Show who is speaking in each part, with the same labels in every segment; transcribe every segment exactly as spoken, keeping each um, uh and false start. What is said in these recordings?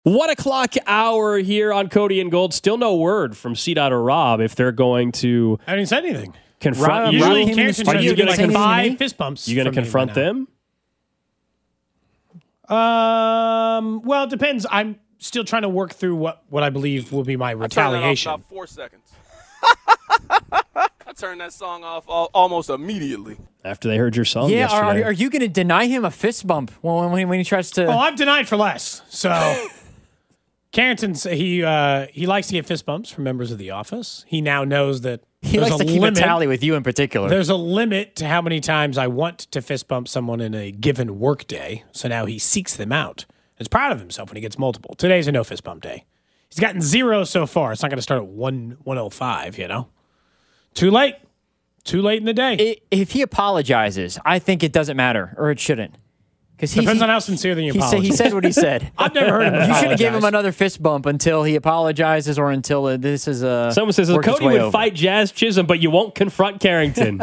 Speaker 1: One o'clock hour here on Cody and Gold. Still no word from C Dot or Rob if they're going to.
Speaker 2: I didn't say anything.
Speaker 1: Confront
Speaker 2: Rob,
Speaker 1: you.
Speaker 2: Rob Carrington
Speaker 1: Are you going to
Speaker 2: like five
Speaker 1: conf-
Speaker 2: fist bumps?
Speaker 1: You going to confront
Speaker 2: right
Speaker 1: them?
Speaker 2: Um. Well, it depends. I'm still trying to work through what, what I believe will be my retaliation.
Speaker 3: I turned that off about four seconds. I turned that song off all, almost immediately.
Speaker 1: After they heard your song
Speaker 4: Yeah,
Speaker 1: yesterday.
Speaker 4: are, are you going to deny him a fist bump when, when, when he tries to...
Speaker 2: Oh, I've denied for less. So, Carrington's, he uh, he likes to get fist bumps from members of the office. He now knows that
Speaker 4: he
Speaker 2: there's
Speaker 4: likes
Speaker 2: a
Speaker 4: to keep
Speaker 2: limit.
Speaker 4: a tally with you in particular.
Speaker 2: There's a limit to how many times I want to fist bump someone in a given work day. So now he seeks them out. He's proud of himself when he gets multiple. Today's a no fist bump day. He's gotten zero so far. It's not going to start at one one oh five, you know? Too late. Too late in the day.
Speaker 4: If he apologizes, I think it doesn't matter, or it shouldn't. Because he
Speaker 2: Depends
Speaker 4: he,
Speaker 2: on how sincere the
Speaker 4: he
Speaker 2: apology.
Speaker 4: said, he said what he said.
Speaker 2: I've never heard him
Speaker 4: You should have given him
Speaker 2: apologize.
Speaker 4: another fist bump until he apologizes or until uh, this is a.
Speaker 1: Someone says,
Speaker 4: works its
Speaker 1: Cody
Speaker 4: way
Speaker 1: would
Speaker 4: over.
Speaker 1: fight Jazz Chisholm, but you won't confront Carrington.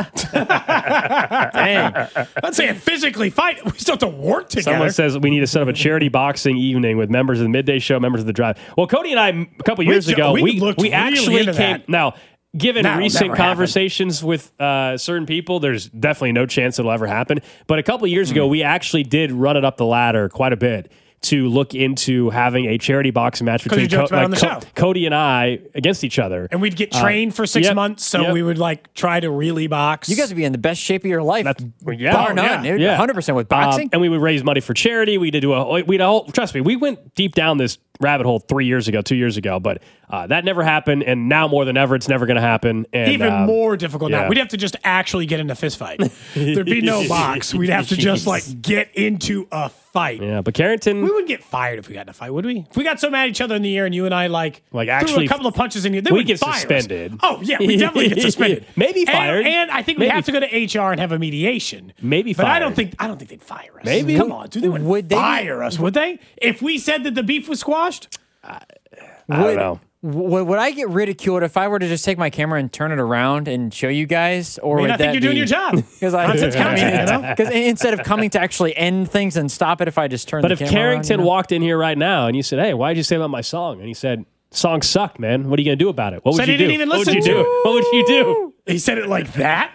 Speaker 4: Dang.
Speaker 2: I'm saying physically fight. We still have to work together.
Speaker 1: Someone says we need to set up a charity boxing evening with members of the Midday Show, members of the Drive. Well, Cody and I, a couple
Speaker 2: We
Speaker 1: years
Speaker 2: ju-
Speaker 1: ago,
Speaker 2: we
Speaker 1: we,
Speaker 2: looked
Speaker 1: we
Speaker 2: really
Speaker 1: actually
Speaker 2: into
Speaker 1: came.
Speaker 2: that.
Speaker 1: Now, given
Speaker 2: That'll
Speaker 1: recent
Speaker 2: never happen.
Speaker 1: conversations with uh, certain people, there's definitely no chance it'll ever happen. But a couple years ago, we actually did run it up the ladder quite a bit to look into having a charity boxing match between
Speaker 2: you joked about it on the show.
Speaker 1: Cody and I against each other.
Speaker 2: And we'd get trained for six
Speaker 1: yep,
Speaker 2: months, so
Speaker 1: yep.
Speaker 2: we would like try to really box.
Speaker 4: You guys would be in the best shape of your life.
Speaker 1: That's- yeah.
Speaker 4: Bar
Speaker 1: Oh,
Speaker 4: none.
Speaker 2: yeah.
Speaker 4: dude.
Speaker 1: Yeah.
Speaker 4: one hundred percent with
Speaker 1: Um,
Speaker 4: boxing.
Speaker 1: and we would raise money for charity. We did do a, we'd all, trust me, we went deep down this rabbit hole three years ago, two years ago, but uh, that never happened. And now more than ever, it's never going to happen. And,
Speaker 2: Even
Speaker 1: um,
Speaker 2: more difficult
Speaker 1: yeah.
Speaker 2: now. We'd have to just actually get in a fist fight. There'd be no box. We'd have to just like get into a fight.
Speaker 1: Yeah, but Carrington,
Speaker 2: We wouldn't get fired if we got in a fight, would we? If we got so mad at each other in the air and you and I like,
Speaker 1: Like,
Speaker 2: threw
Speaker 1: actually-
Speaker 2: a couple of punches in you, they
Speaker 1: we
Speaker 2: would
Speaker 1: get
Speaker 2: fire us.
Speaker 1: suspended.
Speaker 2: Oh yeah, we definitely get suspended.
Speaker 1: Maybe
Speaker 2: And-
Speaker 1: fired.
Speaker 2: And, I think we
Speaker 1: Maybe-
Speaker 2: have to go to H R and have a mediation.
Speaker 1: Maybe
Speaker 2: but I don't
Speaker 1: fired.
Speaker 2: think I don't think they'd fire us.
Speaker 1: Maybe.
Speaker 2: Come on, dude, they wouldn't
Speaker 4: Would they be-
Speaker 2: fire us, would they? If we said that the beef was squashed,
Speaker 1: I don't know.
Speaker 4: Would, would I get ridiculed if I were to just take my camera and turn it around and show you guys? Or
Speaker 2: I mean,
Speaker 4: would
Speaker 2: I think
Speaker 4: that
Speaker 2: you're doing
Speaker 4: be-
Speaker 2: your job.
Speaker 4: Because I,
Speaker 2: Content's content, you know?
Speaker 4: Because instead of coming to actually end things and stop it, if I just turn
Speaker 1: But
Speaker 4: the
Speaker 1: if
Speaker 4: camera
Speaker 1: Carrington
Speaker 4: around, you know?
Speaker 1: walked in here right now and you said, hey, why did you say about my song? And he said, song sucked, man. What are you going to do about it? What would
Speaker 2: Said
Speaker 1: you
Speaker 2: he
Speaker 1: do?
Speaker 2: didn't even
Speaker 1: what would you
Speaker 2: listen.
Speaker 1: do? What would you do?
Speaker 2: He said it like that.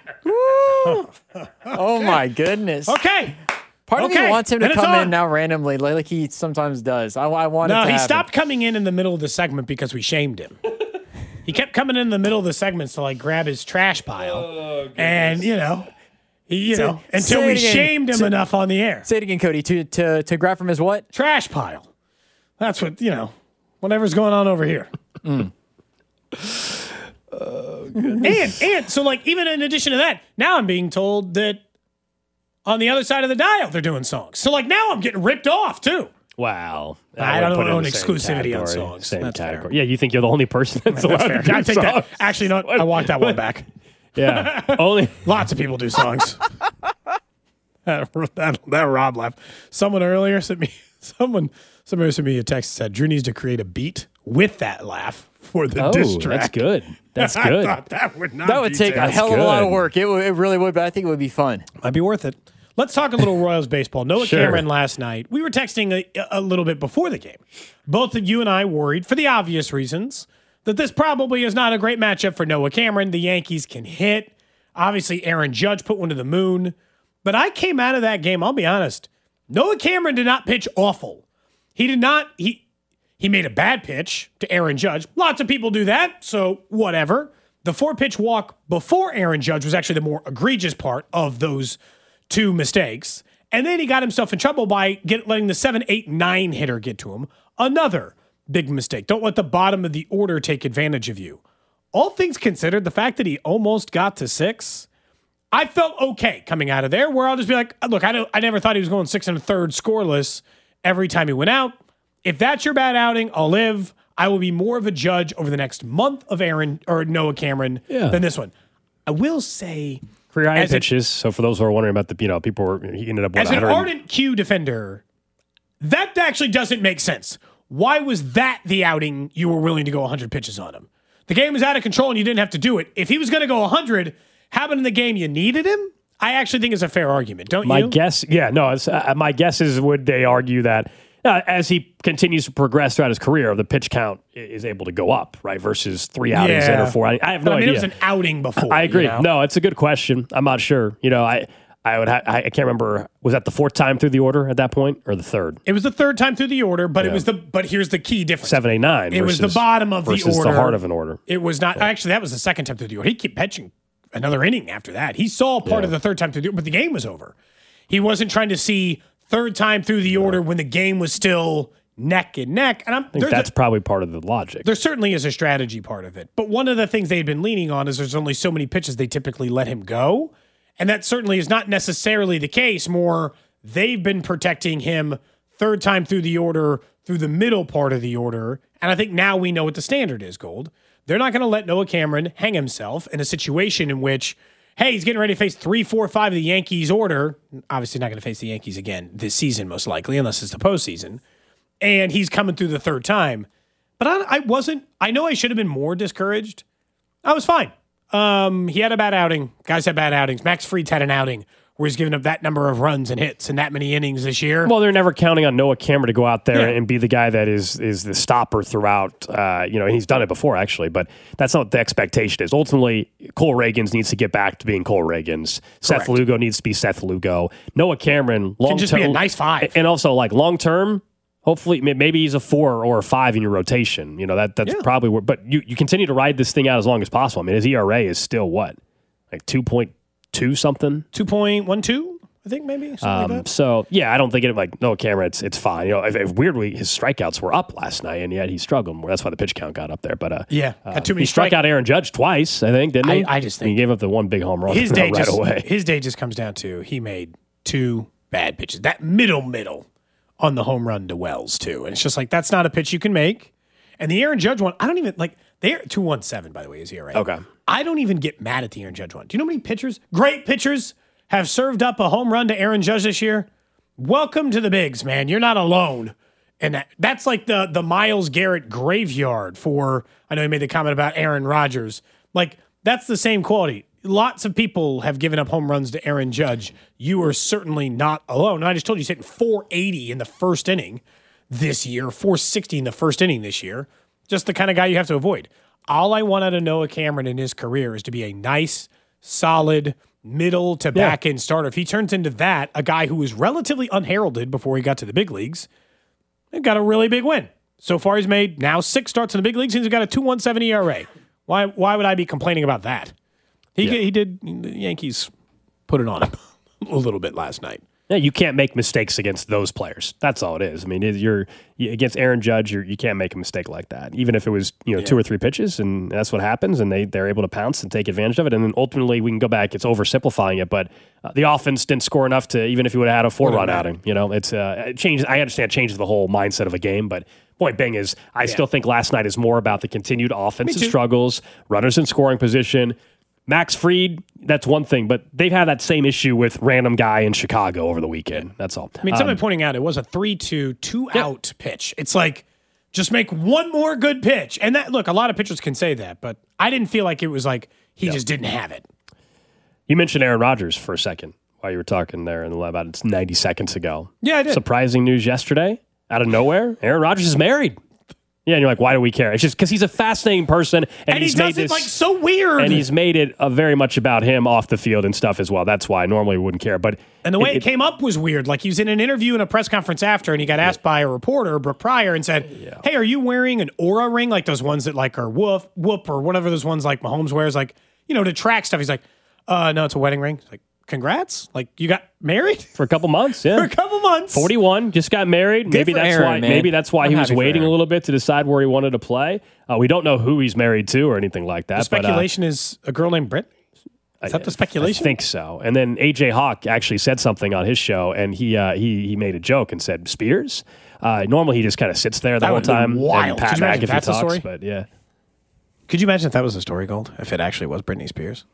Speaker 4: Oh my goodness!
Speaker 2: Okay.
Speaker 4: Part of
Speaker 2: Okay,
Speaker 4: me wants him to
Speaker 2: then it's
Speaker 4: come
Speaker 2: on.
Speaker 4: in now randomly, like he sometimes does. I, I want it
Speaker 2: No,
Speaker 4: to
Speaker 2: he
Speaker 4: happen.
Speaker 2: stopped coming in in the middle of the segment because we shamed him. He kept coming in the middle of the segments to like grab his trash pile, and you know, he you know
Speaker 4: say
Speaker 2: until
Speaker 4: it
Speaker 2: we
Speaker 4: again.
Speaker 2: shamed him
Speaker 4: Say-
Speaker 2: enough on the air.
Speaker 4: Say it again, Cody. To to to grab from his what?
Speaker 2: Trash pile. That's what you know. Whatever's going on over here. and and so like even in addition to that, now I'm being told that on the other side of the dial they're doing songs. So like now I'm getting ripped off too.
Speaker 1: Wow.
Speaker 2: I
Speaker 1: would
Speaker 2: don't
Speaker 1: put it in
Speaker 2: own
Speaker 1: the same
Speaker 2: exclusivity on
Speaker 1: category,
Speaker 2: songs.
Speaker 1: Same
Speaker 2: That's fair.
Speaker 1: category. Yeah, you think you're the only person that's allowed
Speaker 2: Fair.
Speaker 1: to do
Speaker 2: I take that.
Speaker 1: songs?
Speaker 2: Actually, no, I walked that one back.
Speaker 1: Yeah. Only.
Speaker 2: Lots of people do songs. that, that, that Rob laugh. Someone earlier sent me someone somebody sent me a text that said Drew needs to create a beat with that laugh for the
Speaker 1: Oh,
Speaker 2: diss track.
Speaker 1: that's good. That's
Speaker 2: I
Speaker 1: good.
Speaker 2: thought that would not
Speaker 4: That would
Speaker 2: be
Speaker 4: take a
Speaker 2: terrible.
Speaker 4: hell of a lot of
Speaker 1: good.
Speaker 4: work. It, would, it really would, but I think it would be fun.
Speaker 2: Might be worth it. Let's talk a little Royals baseball. Noah
Speaker 1: Sure.
Speaker 2: Cameron last night. We were texting a, a little bit before the game. Both of you and I worried, for the obvious reasons, that this probably is not a great matchup for Noah Cameron. The Yankees can hit. Obviously, Aaron Judge put one to the moon. But I came out of that game, I'll be honest. Noah Cameron did not pitch awful. He did not. He he made a bad pitch to Aaron Judge. Lots of people do that, so whatever. The four-pitch walk before Aaron Judge was actually the more egregious part of those two mistakes. And then he got himself in trouble by get, letting the seven, eight, nine hitter get to him. Another big mistake. Don't let the bottom of the order take advantage of you. All things considered, the fact that he almost got to six, I felt okay coming out of there, where I'll just be like, look, I don't, I never thought he was going six and a third scoreless every time he went out. If that's your bad outing, I'll live. I will be more of a judge over the next month of Aaron or Noah Cameron
Speaker 1: Yeah.
Speaker 2: than this one. I will say,
Speaker 1: Career high
Speaker 2: As a-
Speaker 1: pitches. So for those who are wondering about the, you know, people were, he ended up, what,
Speaker 2: as an
Speaker 1: one hundred
Speaker 2: ardent Q defender, that actually doesn't make sense. Why was that the outing you were willing to go one hundred pitches on him? The game was out of control and you didn't have to do it. If he was going to go one hundred, happened in the game you needed him, I actually think is a fair argument, don't
Speaker 1: My
Speaker 2: you?
Speaker 1: guess, yeah, no, it's, uh, my guess is would they argue that Uh, as he continues to progress throughout his career, the pitch count i- is able to go up, right? Versus three outings in
Speaker 2: Yeah.
Speaker 1: or four. I, I have no
Speaker 2: But, I mean,
Speaker 1: idea.
Speaker 2: it was an outing before.
Speaker 1: I agree.
Speaker 2: You know?
Speaker 1: No, it's a good question. I'm not sure. You know, I I would ha- I I can't remember. Was that the fourth time through the order at that point, or the third?
Speaker 2: It was the third time through the order, but it
Speaker 1: Yeah.
Speaker 2: was the. But here's the key difference.
Speaker 1: Seven, eight, nine.
Speaker 2: It was
Speaker 1: versus,
Speaker 2: the bottom of the
Speaker 1: versus
Speaker 2: order.
Speaker 1: the heart of an order.
Speaker 2: It was not actually. That was the second time through the order. He kept pitching another inning after that. He saw part
Speaker 1: Yeah.
Speaker 2: of the third time through the order, but the game was over. He wasn't trying to see third time through the order when the game was still neck and neck. And I'm
Speaker 1: I think that's probably part of the logic.
Speaker 2: there certainly is a strategy part of it. But one of the things they've been leaning on is there's only so many pitches they typically let him go. And that certainly is not necessarily the case. More, they've been protecting him third time through the order, through the middle part of the order. And I think now we know what the standard is, Gold. They're not going to let Noah Cameron hang himself in a situation in which, hey, he's getting ready to face three, four, five of the Yankees order. Obviously not going to face the Yankees again this season, most likely, unless it's the postseason. And he's coming through the third time. But I, I wasn't, I know I should have been more discouraged. I was fine. Um, he had a bad outing. Guys had bad outings. Max Fried's had an outing where he's given up that number of runs and hits and that many innings this year.
Speaker 1: Well, they're never counting on Noah Cameron to go out there
Speaker 2: Yeah.
Speaker 1: and be the guy that is is the stopper throughout. Uh, you know, and he's done it before actually, but that's not what the expectation is. Ultimately, Cole Reagans needs to get back to being Cole Reagans. Seth
Speaker 2: Correct.
Speaker 1: Lugo needs to be Seth Lugo. Noah Cameron, long
Speaker 2: Can just
Speaker 1: term,
Speaker 2: be a nice five.
Speaker 1: and also like long term. Hopefully, may- maybe he's a four or a five in your rotation. You know that that's
Speaker 2: Yeah.
Speaker 1: probably where. But you, you continue to ride this thing out as long as possible. I mean, his E R A is still what, like two point two something.
Speaker 2: two point one two, I think maybe. Something like
Speaker 1: Um,
Speaker 2: that.
Speaker 1: so yeah, I don't think it like no camera. It's it's fine. You know, if, if weirdly his strikeouts were up last night, and yet he struggled more. That's why the pitch count got up there. But uh,
Speaker 2: Yeah,
Speaker 1: uh,
Speaker 2: got too many
Speaker 1: he struck
Speaker 2: strike-
Speaker 1: out Aaron Judge twice, I think, didn't he?
Speaker 2: I- I just
Speaker 1: And he
Speaker 2: think-
Speaker 1: gave up the one big home run
Speaker 2: His day
Speaker 1: right
Speaker 2: just
Speaker 1: away.
Speaker 2: his day just comes down to he made two bad pitches. That middle middle on the home run to Wells too, and it's just like that's not a pitch you can make. And the Aaron Judge one, I don't even like. They're two one seven by the way is E R A.
Speaker 1: Okay.
Speaker 2: I don't even get mad at the Aaron Judge one. Do you know how many pitchers, great pitchers, have served up a home run to Aaron Judge this year? Welcome to the bigs, man. You're not alone. And that, that's like the the Myles Garrett graveyard for, I know he made the comment about Aaron Rodgers. Like, that's the same quality. Lots of people have given up home runs to Aaron Judge. You are certainly not alone. And I just told you he's hitting four eighty in the first inning this year, four sixty in the first inning this year. Just the kind of guy you have to avoid. All I want out of Noah Cameron in his career is to be a nice, solid, middle to back end starter. If he turns into that, a guy who was relatively unheralded before he got to the big leagues, he got a really big win. So far, he's made now six starts in the big leagues, and he's got a two one seven E R A. Why? Why would I be complaining about that? He
Speaker 1: Yeah.
Speaker 2: he did. The Yankees put it on him a little bit last night.
Speaker 1: Yeah, you can't make mistakes against those players. That's all it is. I mean, it- you're you, against Aaron Judge. You're, you can't make a mistake like that, even if it was you know two or three pitches, and that's what happens. And they they're able to pounce and take advantage of it. And then ultimately, we can go back. It's oversimplifying it, but uh, the offense didn't score enough to even if you would have had a four run
Speaker 2: matter.
Speaker 1: outing. You know, it's uh, it changes. I understand it changes the whole mindset of a game, but point being is, I still think last night is more about the continued offensive
Speaker 2: too.
Speaker 1: struggles, runners in scoring position. Max Fried, that's one thing, but they've had that same issue with random guy in Chicago over the weekend. That's all.
Speaker 2: I mean, somebody pointing out it was a three two, two out pitch. It's like, just make one more good pitch. And that, look, a lot of pitchers can say that, but I didn't feel like it was like he just didn't have it.
Speaker 1: You mentioned Aaron Rodgers for a second while you were talking there in the about ninety seconds ago.
Speaker 2: Yeah, I did.
Speaker 1: Surprising news yesterday, out of nowhere, Aaron Rodgers is married. Yeah, and you're like, why do we care? It's just because he's a fascinating person, and,
Speaker 2: And he
Speaker 1: he's
Speaker 2: does
Speaker 1: made
Speaker 2: it
Speaker 1: this
Speaker 2: like so weird.
Speaker 1: and he's made it uh, very much about him off the field and stuff as well. That's why normally we wouldn't care, but
Speaker 2: And the way it, came up was weird. Like he was in an interview in a press conference after, and he got asked by a reporter, Brooke Pryor, and said, "Hey, are you wearing an Aura ring, like those ones that like are Whoop Whoop or whatever those ones like Mahomes wears, like you know to track stuff?" He's like, "Uh, no, it's a wedding ring." He's like, "Congrats! Like you got married
Speaker 1: for a couple months, yeah,
Speaker 2: for a couple months."
Speaker 1: forty-one, just got married. Maybe
Speaker 4: for
Speaker 1: that's
Speaker 4: Aaron,
Speaker 1: why.
Speaker 4: man.
Speaker 1: Maybe that's why
Speaker 4: I'm
Speaker 1: he was
Speaker 4: happy for
Speaker 1: waiting a
Speaker 4: Aaron.
Speaker 1: little bit to decide where he wanted to play. Uh, we don't know who he's married to or anything like that.
Speaker 2: The speculation is a girl named Britt. Is that the speculation?
Speaker 1: I think so. And then A J Hawk actually said something on his show, and he uh, he he made a joke and said Spears. Uh, normally, he just kind of sits there the
Speaker 2: That
Speaker 1: whole
Speaker 2: would be
Speaker 1: time
Speaker 2: wild.
Speaker 1: and pat
Speaker 2: Could you
Speaker 1: back
Speaker 2: imagine
Speaker 1: if he
Speaker 2: that's the
Speaker 1: talks.
Speaker 2: story?
Speaker 1: But yeah,
Speaker 2: Could you imagine if that was a story, Gold? If it actually was Britney Spears?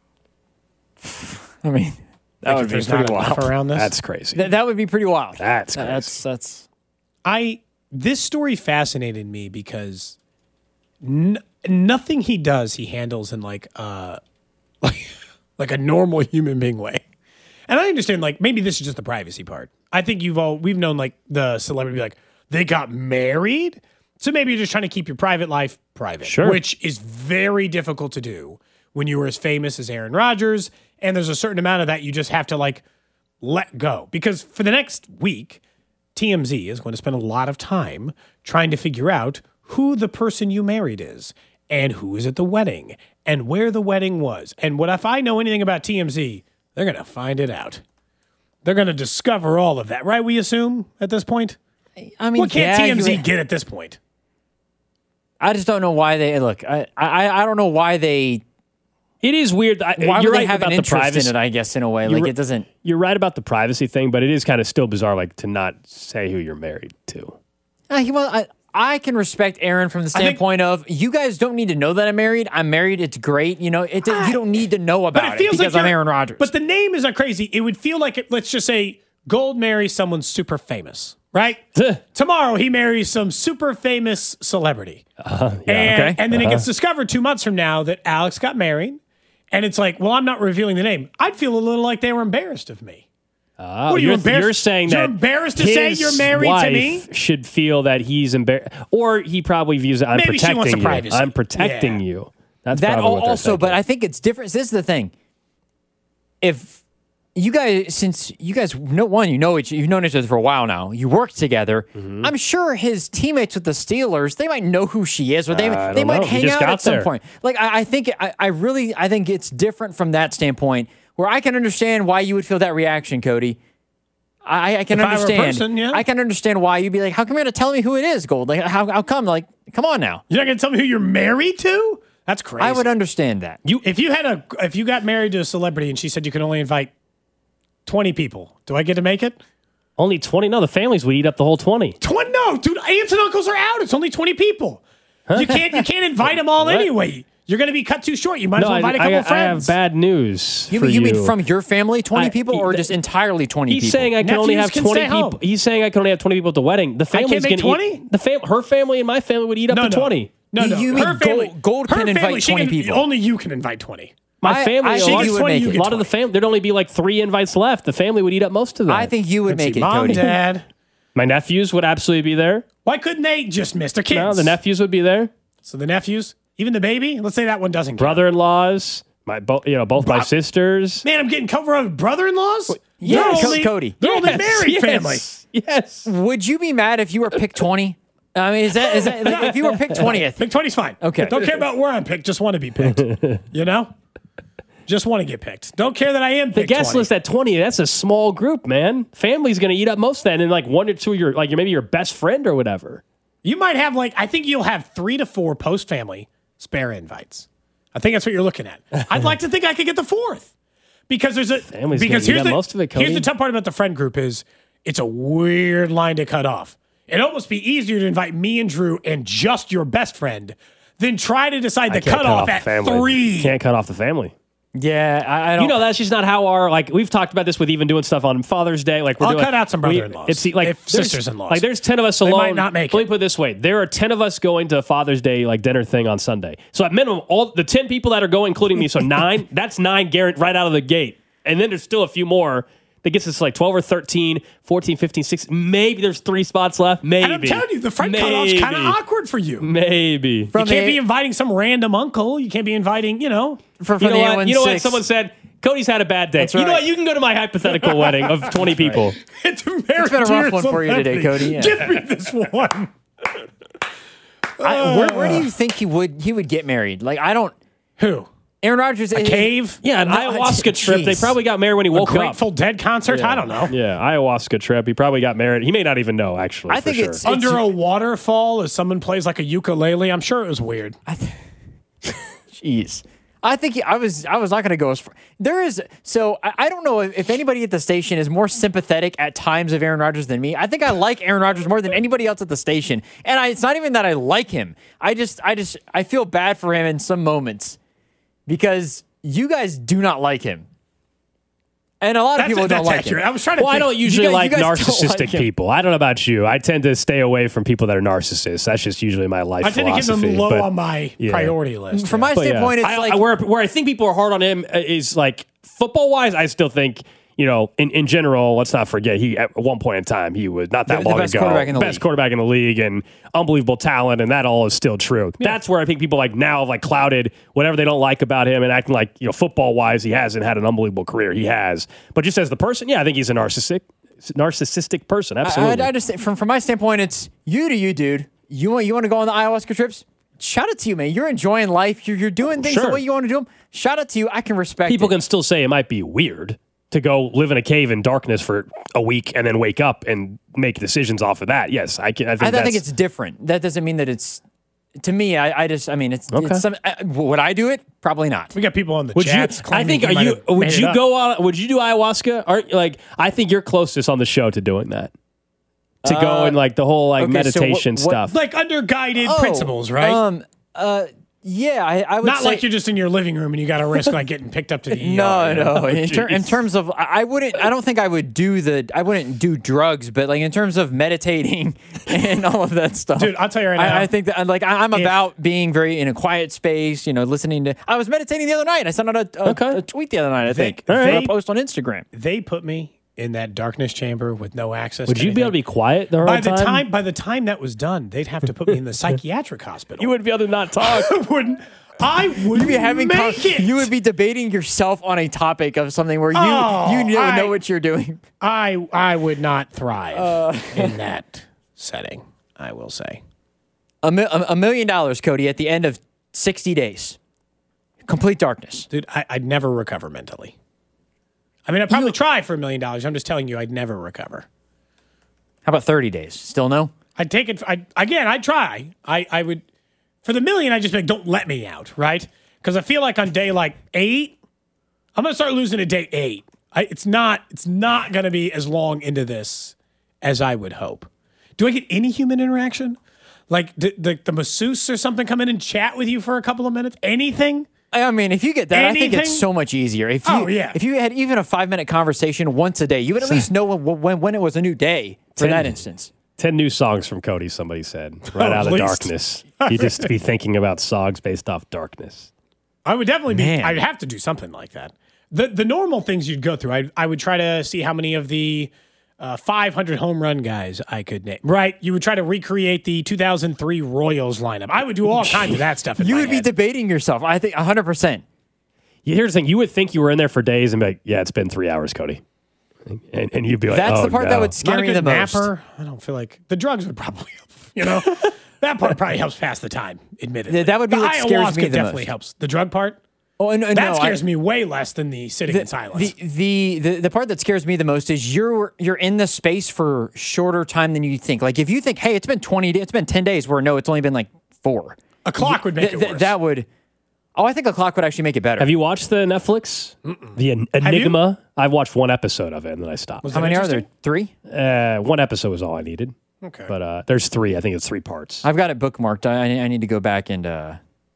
Speaker 4: I mean, that
Speaker 2: Like,
Speaker 4: would
Speaker 2: if
Speaker 4: be
Speaker 2: there's
Speaker 4: pretty
Speaker 2: not enough
Speaker 4: wild.
Speaker 2: around this.
Speaker 1: that's crazy.
Speaker 4: That, that would be pretty wild.
Speaker 1: That's crazy.
Speaker 4: That's that's.
Speaker 2: I this story fascinated me because n- nothing he does he handles in like uh like like a normal human being way. And I understand like maybe this is just the privacy part. I think you've all we've known like the celebrity be like They got married. So maybe you're just trying to keep your private life private,
Speaker 1: Sure.
Speaker 2: which is very difficult to do when you were as famous as Aaron Rodgers. And there's a certain amount of that you just have to like let go. Because for the next week, T M Z is going to spend a lot of time trying to figure out who the person you married is and who is at the wedding and where the wedding was. And what if I know anything about T M Z, they're going to find it out. They're going to discover all of that, right? We assume at this point?
Speaker 4: I mean,
Speaker 2: What can't
Speaker 4: yeah,
Speaker 2: T M Z
Speaker 4: you-
Speaker 2: get at this point?
Speaker 4: I just don't know why they look. I I, I don't know why they.
Speaker 1: It is weird. I,
Speaker 4: Why
Speaker 1: you're
Speaker 4: would
Speaker 1: right
Speaker 4: they have
Speaker 1: about
Speaker 4: an
Speaker 1: the
Speaker 4: interest
Speaker 1: privacy.
Speaker 4: in it? I guess in a way, like
Speaker 1: You're-
Speaker 4: it doesn't.
Speaker 1: You're right about the privacy thing, but it is kind of still bizarre, like to not say who you're married to.
Speaker 4: Uh, well, I, I can respect Aaron from the
Speaker 2: think-
Speaker 4: standpoint of you guys don't need to know that I'm married. I'm married. It's great. You know, it, you don't need to know about
Speaker 2: But it
Speaker 4: it,
Speaker 2: feels
Speaker 4: because
Speaker 2: like
Speaker 4: I'm
Speaker 2: you're-
Speaker 4: Aaron Rodgers.
Speaker 2: But the name isn't crazy. It would feel like, it, let's just say, Gold marries someone super famous, right? Tomorrow he marries some super famous celebrity.
Speaker 1: Uh, yeah,
Speaker 2: and,
Speaker 1: okay.
Speaker 2: and then
Speaker 1: Uh-huh.
Speaker 2: it gets discovered two months from now that Alex got married. And it's like, well, I'm not revealing the name. I'd feel a little like they were embarrassed of me.
Speaker 1: Oh,
Speaker 2: What are you
Speaker 1: you're,
Speaker 2: embarrassed-
Speaker 1: you're saying
Speaker 2: you're
Speaker 1: that
Speaker 2: embarrassed to say
Speaker 1: his
Speaker 2: you're married to
Speaker 1: wife
Speaker 2: me?
Speaker 1: should feel that he's embarrassed, or he probably views it. I'm
Speaker 2: Maybe she
Speaker 1: protecting
Speaker 2: wants some
Speaker 1: you.
Speaker 2: privacy.
Speaker 1: I'm protecting
Speaker 2: Yeah.
Speaker 1: you. That's
Speaker 4: that
Speaker 1: probably what they're
Speaker 4: also, but
Speaker 1: thinking.
Speaker 4: I think it's different. This is the thing. If you guys, since you guys know one, you know each, you've known each other for a while now. You work together.
Speaker 1: Mm-hmm.
Speaker 4: I'm sure his teammates with the Steelers, they might know who she is, or they
Speaker 1: I
Speaker 4: they
Speaker 1: don't
Speaker 4: might
Speaker 1: know. He
Speaker 4: hang
Speaker 1: just
Speaker 4: out
Speaker 1: got
Speaker 4: at some
Speaker 1: there.
Speaker 4: point. Like I, I think, I, I really, I think it's different from that standpoint, where I can understand why you would feel that reaction, Cody. I, I can
Speaker 2: If I were a
Speaker 4: understand.
Speaker 2: person, yeah.
Speaker 4: I can understand why you'd be like, "How come you're going to tell me who it is, Gold? Like, how, how come? Like, come on now."
Speaker 2: You're not going to tell me who you're married to? That's crazy.
Speaker 4: I would understand that.
Speaker 2: You, if you had a, if you got married to a celebrity and she said you can only invite twenty people, do I get to make it?
Speaker 1: only twenty. No, the families would eat up the whole twenty.
Speaker 2: Twenty? No, dude. Aunts and uncles are out. It's only twenty people. You can't. You can't invite them all
Speaker 1: What?
Speaker 2: anyway. You're going to be cut too short. You might
Speaker 1: No,
Speaker 2: as well
Speaker 1: I,
Speaker 2: invite a
Speaker 1: I,
Speaker 2: couple
Speaker 1: I have
Speaker 2: friends.
Speaker 1: bad news
Speaker 4: You,
Speaker 1: for
Speaker 4: you
Speaker 1: you.
Speaker 4: mean from your family, twenty
Speaker 1: I-
Speaker 4: people,
Speaker 1: he-
Speaker 4: or
Speaker 1: the-
Speaker 4: just entirely twenty
Speaker 1: He's
Speaker 4: people?
Speaker 1: saying I can only
Speaker 2: Nephews
Speaker 1: have
Speaker 2: can
Speaker 1: twenty
Speaker 2: stay
Speaker 1: people.
Speaker 2: home.
Speaker 1: He's saying I can only have twenty people at the wedding. The family's
Speaker 2: make
Speaker 1: going to
Speaker 2: twenty?
Speaker 1: eat. The fam- her family and my family would eat up
Speaker 2: no,
Speaker 1: to
Speaker 2: no.
Speaker 1: twenty.
Speaker 2: No, no.
Speaker 4: You
Speaker 2: her
Speaker 4: mean
Speaker 2: family,
Speaker 4: Gold- Gold
Speaker 2: her
Speaker 4: can invite
Speaker 2: family, she
Speaker 4: twenty
Speaker 2: can-
Speaker 4: people.
Speaker 2: Only you can invite twenty.
Speaker 1: My
Speaker 4: I-
Speaker 1: family,
Speaker 4: I
Speaker 1: a
Speaker 4: think
Speaker 1: lot,
Speaker 4: you would
Speaker 2: twenty,
Speaker 4: make
Speaker 2: you
Speaker 4: it.
Speaker 1: a
Speaker 2: get
Speaker 1: lot of the
Speaker 2: twenty.
Speaker 1: family, there'd only be like three invites left. The family would eat up most of that.
Speaker 4: I think you would
Speaker 2: Let's
Speaker 4: make
Speaker 2: see,
Speaker 4: it,
Speaker 2: Mom,
Speaker 4: Cody.
Speaker 2: Dad.
Speaker 1: my nephews would absolutely be there.
Speaker 2: Why couldn't they just miss their kids?
Speaker 1: No, the nephews would be there.
Speaker 2: So the nephews, even the baby. Let's say that one doesn't count.
Speaker 1: Brother-in-laws, my both, you know, both my
Speaker 2: Bro-
Speaker 1: sisters.
Speaker 2: Man, I'm getting cover of brother-in-laws.
Speaker 4: Yeah,
Speaker 2: They're
Speaker 4: Co-
Speaker 2: only-
Speaker 4: Cody.
Speaker 2: They're only
Speaker 1: Yes,
Speaker 2: married
Speaker 1: yes,
Speaker 2: family.
Speaker 1: Yes.
Speaker 4: Would you be mad if you were picked twenty? I mean, is that is that like, if you were picked twentieth?
Speaker 2: Pick twenty's fine.
Speaker 4: Okay.
Speaker 2: Don't care about where I'm picked. Just want to be picked. You know? Just want to get picked. Don't care that I am
Speaker 1: The
Speaker 2: picked.
Speaker 1: guest
Speaker 2: twenty.
Speaker 1: list at twenty, that's a small group, man. Family's going to eat up most of that. And like one or two of your, like maybe your best friend or whatever.
Speaker 2: You might have like, I think you'll have three to four post-family spare invites. I think that's what you're looking at. I'd like to think I could get the fourth. Because there's a
Speaker 1: Family's
Speaker 2: because
Speaker 1: gonna eat
Speaker 2: here's
Speaker 1: up
Speaker 2: the,
Speaker 1: most of it, Cody.
Speaker 2: here's the tough part about the friend group is it's a weird line to cut off. It'd almost be easier to invite me and Drew and just your best friend than try to decide the
Speaker 1: I can't cut
Speaker 2: cutoff
Speaker 1: off
Speaker 2: at
Speaker 1: the family.
Speaker 2: three.
Speaker 1: Can't cut off the family.
Speaker 4: Yeah, I, I don't.
Speaker 1: You know, that's just not how our, like, we've talked about this with even doing stuff on Father's Day. Like, we're
Speaker 2: I'll
Speaker 1: doing,
Speaker 2: cut out some
Speaker 1: we-
Speaker 2: brother-in-laws
Speaker 1: It's like
Speaker 2: if
Speaker 1: there's-
Speaker 2: sisters-in-laws.
Speaker 1: Like, there's ten of us
Speaker 2: They
Speaker 1: alone.
Speaker 2: might not make
Speaker 1: Let
Speaker 2: it.
Speaker 1: me put it this way: there are ten of us going to Father's Day like dinner thing on Sunday. So at minimum, all the ten people that are going, including me, so nine. That's nine guaranteed right out of the gate, and then there's still a few more. That gets us to like twelve or thirteen, fourteen, fifteen, sixteen. Maybe there's three spots left. Maybe.
Speaker 2: And I'm telling you, the friend cutoff's
Speaker 1: Maybe.
Speaker 2: kind of awkward for you.
Speaker 1: Maybe.
Speaker 2: You can't
Speaker 4: the-
Speaker 2: be inviting some random uncle. You can't be inviting, you know.
Speaker 4: for, for
Speaker 1: You know
Speaker 4: the
Speaker 1: what? You know what?
Speaker 4: N sixteen.
Speaker 1: Someone said Cody's had a bad day.
Speaker 4: That's
Speaker 1: You know
Speaker 4: right.
Speaker 1: what? You can go to my hypothetical wedding of twenty people.
Speaker 2: It's, a
Speaker 4: It's been a rough one for you today, Cody. Yeah.
Speaker 2: Give me this one.
Speaker 4: I, where, where do you think he would he would get married? Like, I don't.
Speaker 2: Who?
Speaker 4: Aaron Rodgers.
Speaker 2: A cave?
Speaker 1: Yeah, an
Speaker 4: No,
Speaker 1: ayahuasca trip. They
Speaker 4: jeez.
Speaker 1: probably got married when he woke up.
Speaker 2: Grateful Dead concert? I don't know.
Speaker 1: Yeah, ayahuasca trip. He probably got married. He may not even know, actually.
Speaker 4: I
Speaker 1: for
Speaker 4: think
Speaker 1: sure.
Speaker 4: it's-
Speaker 2: Under a waterfall as someone plays like a ukulele. I'm sure it was weird.
Speaker 4: Jeez. I think he- I was I was not going to go as far. There is so I, I don't know if, if anybody at the station is more sympathetic at times of Aaron Rodgers than me. I think I like Aaron Rodgers more than anybody else at the station, and I, it's not even that I like him. I just I just I feel bad for him in some moments because you guys do not like him, and a lot of
Speaker 2: That's,
Speaker 4: people don't
Speaker 2: that's
Speaker 4: like
Speaker 2: accurate.
Speaker 4: him.
Speaker 2: I was trying to
Speaker 1: Well, I
Speaker 2: think.
Speaker 1: don't usually
Speaker 4: guys-
Speaker 1: like
Speaker 4: you guys don't
Speaker 1: narcissistic
Speaker 4: like him.
Speaker 1: people. I don't know about you. I tend to stay away from people that are narcissists. That's just usually my life
Speaker 2: I tend to
Speaker 1: philosophy.
Speaker 2: give them low
Speaker 1: but-
Speaker 2: on my
Speaker 1: yeah.
Speaker 2: priority list.
Speaker 4: From
Speaker 2: yeah.
Speaker 4: my
Speaker 1: but yeah.
Speaker 4: standpoint, it's
Speaker 1: I-
Speaker 4: like
Speaker 1: I- where, where I think people are hard on him uh, is like football wise. I still think you know, in, in general, let's not forget, he at one point in time, he was not that
Speaker 4: The- the
Speaker 1: long
Speaker 4: best
Speaker 1: ago,
Speaker 4: quarterback in the
Speaker 1: best
Speaker 4: league.
Speaker 1: quarterback in the league and unbelievable talent, and that all is still true. That's where I think people like now have like clouded whatever they don't like about him and acting like, you know, football-wise, he hasn't had an unbelievable career. He has. But just as the person, yeah, I think he's a narcissistic narcissistic person. Absolutely.
Speaker 4: I, I just from from my standpoint, it's you to you, dude. You want you want to go on the ayahuasca trips? Shout out to you, man. You're enjoying life. You're you're doing things
Speaker 1: Sure.
Speaker 4: the way you want to do them. Shout out to you. I can respect
Speaker 1: People
Speaker 4: it.
Speaker 1: can still say it might be weird to go live in a cave in darkness for a week and then wake up and make decisions off of that. Yes, I can. I think,
Speaker 4: I, I
Speaker 1: that's,
Speaker 4: think it's different. That doesn't mean that it's. To me, I, I just. I mean, it's.
Speaker 1: Okay.
Speaker 4: it's some, uh, would I do it? Probably not.
Speaker 2: We got people on the
Speaker 1: Would you?
Speaker 2: chats.
Speaker 1: I
Speaker 2: claiming
Speaker 1: think.
Speaker 2: he
Speaker 1: Are
Speaker 2: might
Speaker 1: you?
Speaker 2: have
Speaker 1: Would
Speaker 2: made
Speaker 1: you
Speaker 2: it up.
Speaker 1: go on? Would you do ayahuasca? Aren't like? I think you're closest on the show to doing that. To go
Speaker 4: Uh,
Speaker 1: and like the whole like
Speaker 4: okay, so what-
Speaker 1: meditation
Speaker 4: what-
Speaker 1: stuff.
Speaker 2: Like under guided
Speaker 4: Oh,
Speaker 2: principles, right?
Speaker 4: Um. Uh. Yeah. I, I would
Speaker 2: Not
Speaker 4: say,
Speaker 2: like you're just in your living room and you got to risk like getting picked up to the E R.
Speaker 4: No,
Speaker 2: you know?
Speaker 4: no. In, ter- in terms of, I I wouldn't. I don't think I would do the. I wouldn't do drugs, but like in terms of meditating and all of that stuff,
Speaker 2: Dude, I'll tell you right now.
Speaker 4: I, I think that like I- I'm
Speaker 2: If-
Speaker 4: about being very in a quiet space. You know, listening to. I was meditating the other night. I sent out a, a,
Speaker 1: Okay.
Speaker 4: a tweet the other night. I think.
Speaker 2: They-
Speaker 4: Or a
Speaker 2: they-
Speaker 4: post on Instagram.
Speaker 2: They put me in that darkness chamber with no access.
Speaker 1: Would
Speaker 2: to
Speaker 1: you be able to
Speaker 2: anything.
Speaker 1: be quiet the whole
Speaker 2: By the
Speaker 1: time?
Speaker 2: time by the time that was done, they'd have to put me in the psychiatric hospital.
Speaker 1: You wouldn't be able to not talk.
Speaker 2: I wouldn't. I would
Speaker 4: Be having
Speaker 2: make
Speaker 4: con-
Speaker 2: it.
Speaker 4: you would be debating yourself on a topic of something where you
Speaker 2: Oh,
Speaker 4: you don't
Speaker 2: I-
Speaker 4: know what you're doing.
Speaker 2: I I would not thrive
Speaker 4: Uh.
Speaker 2: in that setting. I will say.
Speaker 4: A, mi- a a million dollars, Cody, at the end of sixty days, complete darkness.
Speaker 2: Dude, I, I'd never recover mentally. I mean, I'd probably try for a million dollars. I'm just telling you, I'd never recover.
Speaker 4: How about thirty days? Still no.
Speaker 2: I'd take it. I again, I'd try. I, I would for the million. I just be like, don't let me out, right? Because I feel like on day like eight, I'm gonna start losing at day eight. I, it's not. It's not gonna be as long into this as I would hope. Do I get any human interaction? Like the the, the masseuse or something come in and chat with you for a couple of minutes? Anything?
Speaker 4: I mean, if you get that, I think
Speaker 2: Anything?
Speaker 4: it's so much easier. If you,
Speaker 2: Oh, yeah.
Speaker 4: If you had even a five minute conversation once a day, you would at least know when, when, when it was a new day for
Speaker 1: Ten-
Speaker 4: that instance.
Speaker 1: Ten new songs from Cody, somebody said. Right
Speaker 2: Oh,
Speaker 1: out of the
Speaker 2: at least.
Speaker 1: darkness. You just be thinking about songs based off darkness.
Speaker 2: I would definitely be.
Speaker 4: Man.
Speaker 2: I'd have to do something like that. The the normal things you'd go through. I I would try to see how many of the uh, five hundred home run guys I could name. Right, you would try to recreate the two thousand three Royals lineup. I would do all kinds of that stuff. In
Speaker 4: You
Speaker 2: my
Speaker 4: would be
Speaker 2: head.
Speaker 4: debating yourself. I think one hundred percent.
Speaker 1: Yeah, here's the thing. You would think you were in there for days and be like, yeah, it's been three hours, Cody. And, and you'd be like,
Speaker 4: That's
Speaker 1: oh,
Speaker 4: the part
Speaker 1: no.
Speaker 4: that would
Speaker 2: Not
Speaker 4: scare
Speaker 2: a
Speaker 4: me
Speaker 2: good
Speaker 4: the most.
Speaker 2: napper. I don't feel like the drugs would probably help. You know, that part probably helps pass the time. Admittedly,
Speaker 4: Yeah, that would be
Speaker 2: the
Speaker 4: what scares me
Speaker 2: ayahuasca
Speaker 4: the
Speaker 2: definitely
Speaker 4: most.
Speaker 2: helps. The drug part
Speaker 4: Oh, no,
Speaker 2: that
Speaker 4: no,
Speaker 2: scares
Speaker 4: I,
Speaker 2: me way less than the sitting in silence.
Speaker 4: The, the the the part that scares me the most is you're you're in the space for shorter time than you think. Like if you think, hey, it's been twenty, days, it's been ten days, where no, it's only been like four.
Speaker 2: a clock would make
Speaker 4: Th-
Speaker 2: it
Speaker 4: th-
Speaker 2: worse.
Speaker 4: that would. Oh, I think a clock would actually make it better.
Speaker 1: Have you watched the Netflix? The En- Enigma? I've watched one episode of it and then I stopped.
Speaker 2: Was
Speaker 4: How
Speaker 2: that
Speaker 4: many are there?
Speaker 2: interesting?
Speaker 4: Three.
Speaker 1: Uh, one episode was all I needed.
Speaker 2: Okay.
Speaker 1: But uh, there's three. I think it's three parts.
Speaker 4: I've got it bookmarked. I, I need to go back and. Uh,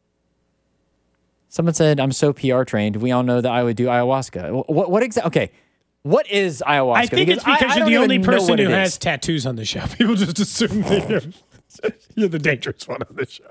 Speaker 4: someone said I'm so P R trained. We all know that I would do ayahuasca. What what exactly? Okay, what is ayahuasca?
Speaker 2: I think it's because
Speaker 4: I- I
Speaker 2: you're
Speaker 4: don't
Speaker 2: the
Speaker 4: even
Speaker 2: only
Speaker 4: know
Speaker 2: person
Speaker 4: what
Speaker 2: who
Speaker 4: it
Speaker 2: has
Speaker 4: is.
Speaker 2: tattoos on the show. People just assume that you're, you're the dangerous one on the show.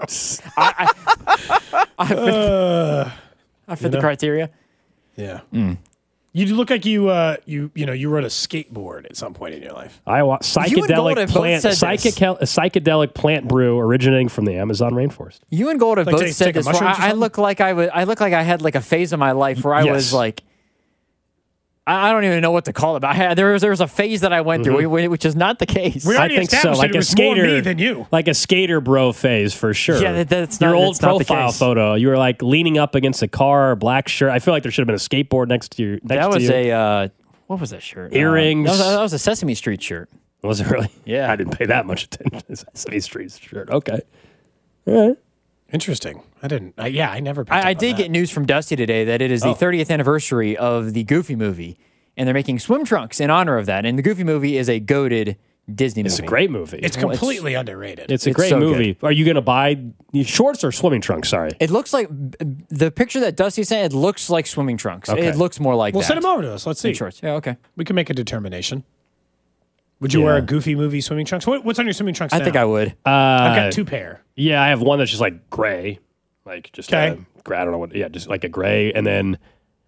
Speaker 4: I fit, I fit the criteria.
Speaker 2: Yeah. You look like you, uh, you, you know, you rode a skateboard at some point in your life.
Speaker 1: Ayahuasca,
Speaker 4: You and Gold
Speaker 1: psychedelic
Speaker 4: have both
Speaker 1: plant,
Speaker 4: said this.
Speaker 1: psychedelic, a psychedelic plant brew originating from the Amazon rainforest.
Speaker 4: You and Gold have
Speaker 2: Like
Speaker 4: both
Speaker 2: take-
Speaker 4: said
Speaker 2: take a
Speaker 4: this. Where
Speaker 2: mushroom or
Speaker 4: I, I
Speaker 2: something?
Speaker 4: look like I would. I look like I had like a phase of my life where I
Speaker 1: Yes.
Speaker 4: was like. I I don't even know what to call it. But I had, there was there was a phase that I went through, whi- which is not the case.
Speaker 2: We
Speaker 1: I
Speaker 2: already
Speaker 1: think so.
Speaker 2: established
Speaker 1: Like
Speaker 2: that it
Speaker 1: a
Speaker 2: was more
Speaker 1: skater,
Speaker 2: me than you.
Speaker 1: like a skater bro phase for sure.
Speaker 4: Yeah, that- that's
Speaker 1: your
Speaker 4: not-
Speaker 1: old
Speaker 4: that's not the
Speaker 1: profile
Speaker 4: case.
Speaker 1: photo. You were like leaning up against a car, black shirt. I feel like there should have been a skateboard next to your. Next
Speaker 4: that
Speaker 1: to
Speaker 4: was
Speaker 1: you.
Speaker 4: a uh, what was that shirt? Uh,
Speaker 1: Earrings.
Speaker 4: that, was, that was a Sesame Street shirt.
Speaker 1: Was it really?
Speaker 4: Yeah.
Speaker 1: I didn't pay that much attention to Sesame Street shirt. Okay. All right.
Speaker 2: Interesting. I didn't. Uh, yeah, I never. Picked
Speaker 4: I,
Speaker 2: up
Speaker 4: I
Speaker 2: on
Speaker 4: did
Speaker 2: that.
Speaker 4: get news from Dusty today that it is the
Speaker 1: Oh.
Speaker 4: thirtieth anniversary of the Goofy movie, and they're making swim trunks in honor of that. And the Goofy movie is a goated Disney
Speaker 1: It's
Speaker 4: movie.
Speaker 1: a great movie.
Speaker 2: It's
Speaker 1: It's,
Speaker 2: completely underrated.
Speaker 1: it's a
Speaker 4: it's
Speaker 1: great
Speaker 4: so
Speaker 1: movie. Are you going to buy these shorts or swimming trunks? Sorry.
Speaker 4: It looks like the picture that Dusty sent. It looks like swimming trunks.
Speaker 1: Okay.
Speaker 4: It looks more like
Speaker 2: well,
Speaker 4: that.
Speaker 2: send them over to us. Let's see.
Speaker 4: In shorts. Yeah. Okay.
Speaker 2: We can make a determination. Would you wear
Speaker 1: Yeah.
Speaker 2: a Goofy movie swimming trunks? What, what's on your swimming trunks?
Speaker 4: I
Speaker 2: now?
Speaker 4: think I would.
Speaker 1: Uh,
Speaker 2: I've got two pair.
Speaker 1: Yeah, I have one that's just like gray, like just
Speaker 2: Okay.
Speaker 1: uh, gray. I don't know what. Yeah, just like a gray, and then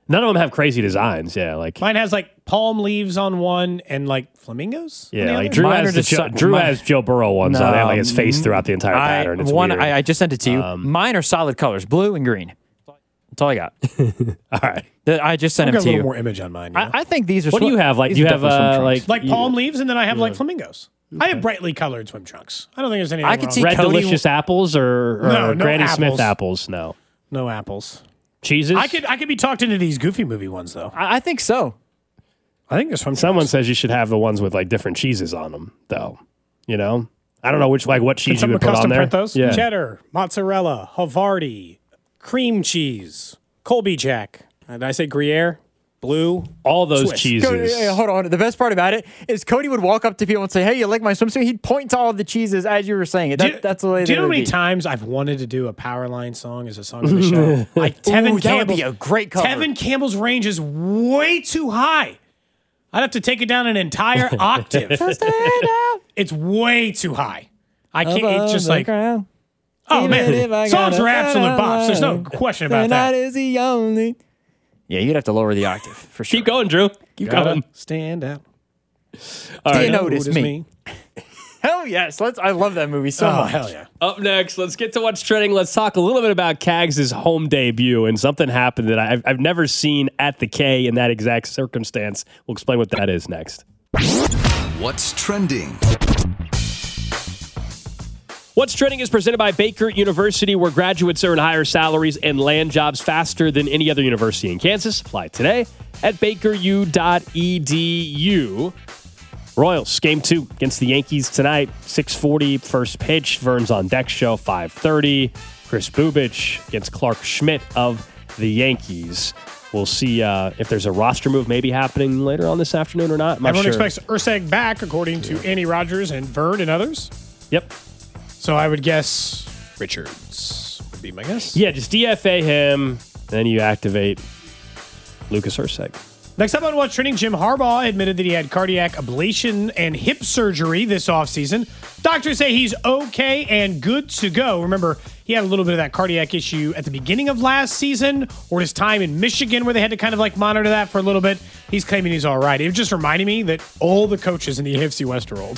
Speaker 1: None of them have crazy designs. Yeah, like
Speaker 2: Mine has like palm leaves on one and like flamingos. on
Speaker 1: yeah,
Speaker 2: the
Speaker 1: like
Speaker 2: other.
Speaker 1: Drew
Speaker 4: Mine
Speaker 1: has
Speaker 4: are
Speaker 1: the
Speaker 4: just
Speaker 1: Joe,
Speaker 4: so-
Speaker 1: Drew
Speaker 4: mine-
Speaker 1: has Joe Burrow ones on. They have like his face throughout the entire
Speaker 4: I,
Speaker 1: pattern. It's
Speaker 4: one,
Speaker 1: weird.
Speaker 4: I, I just sent it to you. Mine are solid colors, blue and green. That's all I got.
Speaker 1: All right.
Speaker 4: The- I just sent
Speaker 2: I've
Speaker 4: them
Speaker 2: got a
Speaker 4: to
Speaker 2: little
Speaker 4: you.
Speaker 2: more image on mine. you know?
Speaker 4: I, I think these are.
Speaker 1: What do
Speaker 4: swi-
Speaker 1: you have? Like
Speaker 4: these
Speaker 1: you
Speaker 4: are
Speaker 1: have
Speaker 4: definitely swim
Speaker 1: uh,
Speaker 4: trunks.
Speaker 1: like
Speaker 2: like palm leaves, and then I have like flamingos. I have brightly colored swim trunks. I don't think there's anything
Speaker 4: I could
Speaker 2: wrong
Speaker 4: see
Speaker 2: with
Speaker 1: red
Speaker 4: Cody-
Speaker 1: delicious apples or, or
Speaker 2: No, no
Speaker 1: Granny Smith
Speaker 2: apples.
Speaker 1: apples. No
Speaker 2: no apples.
Speaker 1: cheeses.
Speaker 2: I could I could be talked into these Goofy movie ones though.
Speaker 4: I, I think so.
Speaker 2: I think there's swim
Speaker 1: Someone
Speaker 2: trunks.
Speaker 1: says you should have the ones with like different cheeses on them, though. You know, I don't know which like what
Speaker 2: Can
Speaker 1: cheese you
Speaker 2: someone
Speaker 1: would put on
Speaker 2: custom
Speaker 1: there.
Speaker 2: print those?
Speaker 1: Yeah.
Speaker 2: Cheddar, mozzarella, Havarti, cream cheese, Colby Jack. Uh, Did I say Gruyere? Blue.
Speaker 1: All those
Speaker 2: Swiss.
Speaker 1: cheeses.
Speaker 4: Cody, yeah, hold on. The best part about it is Cody would walk up to people and say, "Hey, you like my swimsuit?" He'd point to all of the cheeses as you were saying it. That,
Speaker 2: Do you-
Speaker 4: that's the way.
Speaker 2: Do you
Speaker 4: that
Speaker 2: know how
Speaker 4: it would
Speaker 2: many
Speaker 4: be.
Speaker 2: times I've wanted to do a Powerline song as a song of the show? Like Tevin
Speaker 4: Ooh, that would
Speaker 2: Campbell's,
Speaker 4: be a great cover.
Speaker 2: Tevin Campbell's range is way too high. I'd have to take it down an entire octave. It's way too high. I can't. It's just like, oh man, songs are absolute bops. There's no question about that.
Speaker 4: Is the only. Yeah, you'd have to lower the octave for sure.
Speaker 1: Keep going, Drew. Keep
Speaker 2: Gotta
Speaker 1: going.
Speaker 2: stand out.
Speaker 1: All
Speaker 4: Do
Speaker 1: right.
Speaker 4: you notice
Speaker 2: Notice
Speaker 4: me? Hell yes. Let's. I love that movie so
Speaker 2: Oh
Speaker 4: much.
Speaker 2: hell yeah!
Speaker 1: Up next, let's get to what's trending. Let's talk a little bit about Cags' home debut, and something happened that I've, I've never seen at the K in that exact circumstance. We'll explain what that is next.
Speaker 5: What's trending?
Speaker 1: What's Trending is presented by Baker University, where graduates earn higher salaries and land jobs faster than any other university in Kansas. Apply today at baker u dot e d u. Royals, game two against the Yankees tonight, six forty, first pitch. Vern's on deck show, five thirty. Chris Bubich against Clark Schmidt of the Yankees. We'll see uh, if there's a roster move maybe happening later on this afternoon or not. I'm not
Speaker 2: Everyone
Speaker 1: sure.
Speaker 2: expects Urseg back, according to Andy Rogers and Vern and others.
Speaker 1: Yep.
Speaker 2: So I would guess Richards would be my guess.
Speaker 1: Yeah, just D F A him, then you activate Lucas Urseg.
Speaker 2: Next up on What's Trending, Jim Harbaugh admitted that he had cardiac ablation and hip surgery this offseason. Doctors say he's okay and good to go. Remember, he had a little bit of that cardiac issue at the beginning of last season or his time in Michigan where they had to kind of like monitor that for a little bit. He's claiming he's all right. It just reminded me that all the coaches in the A F C West are old.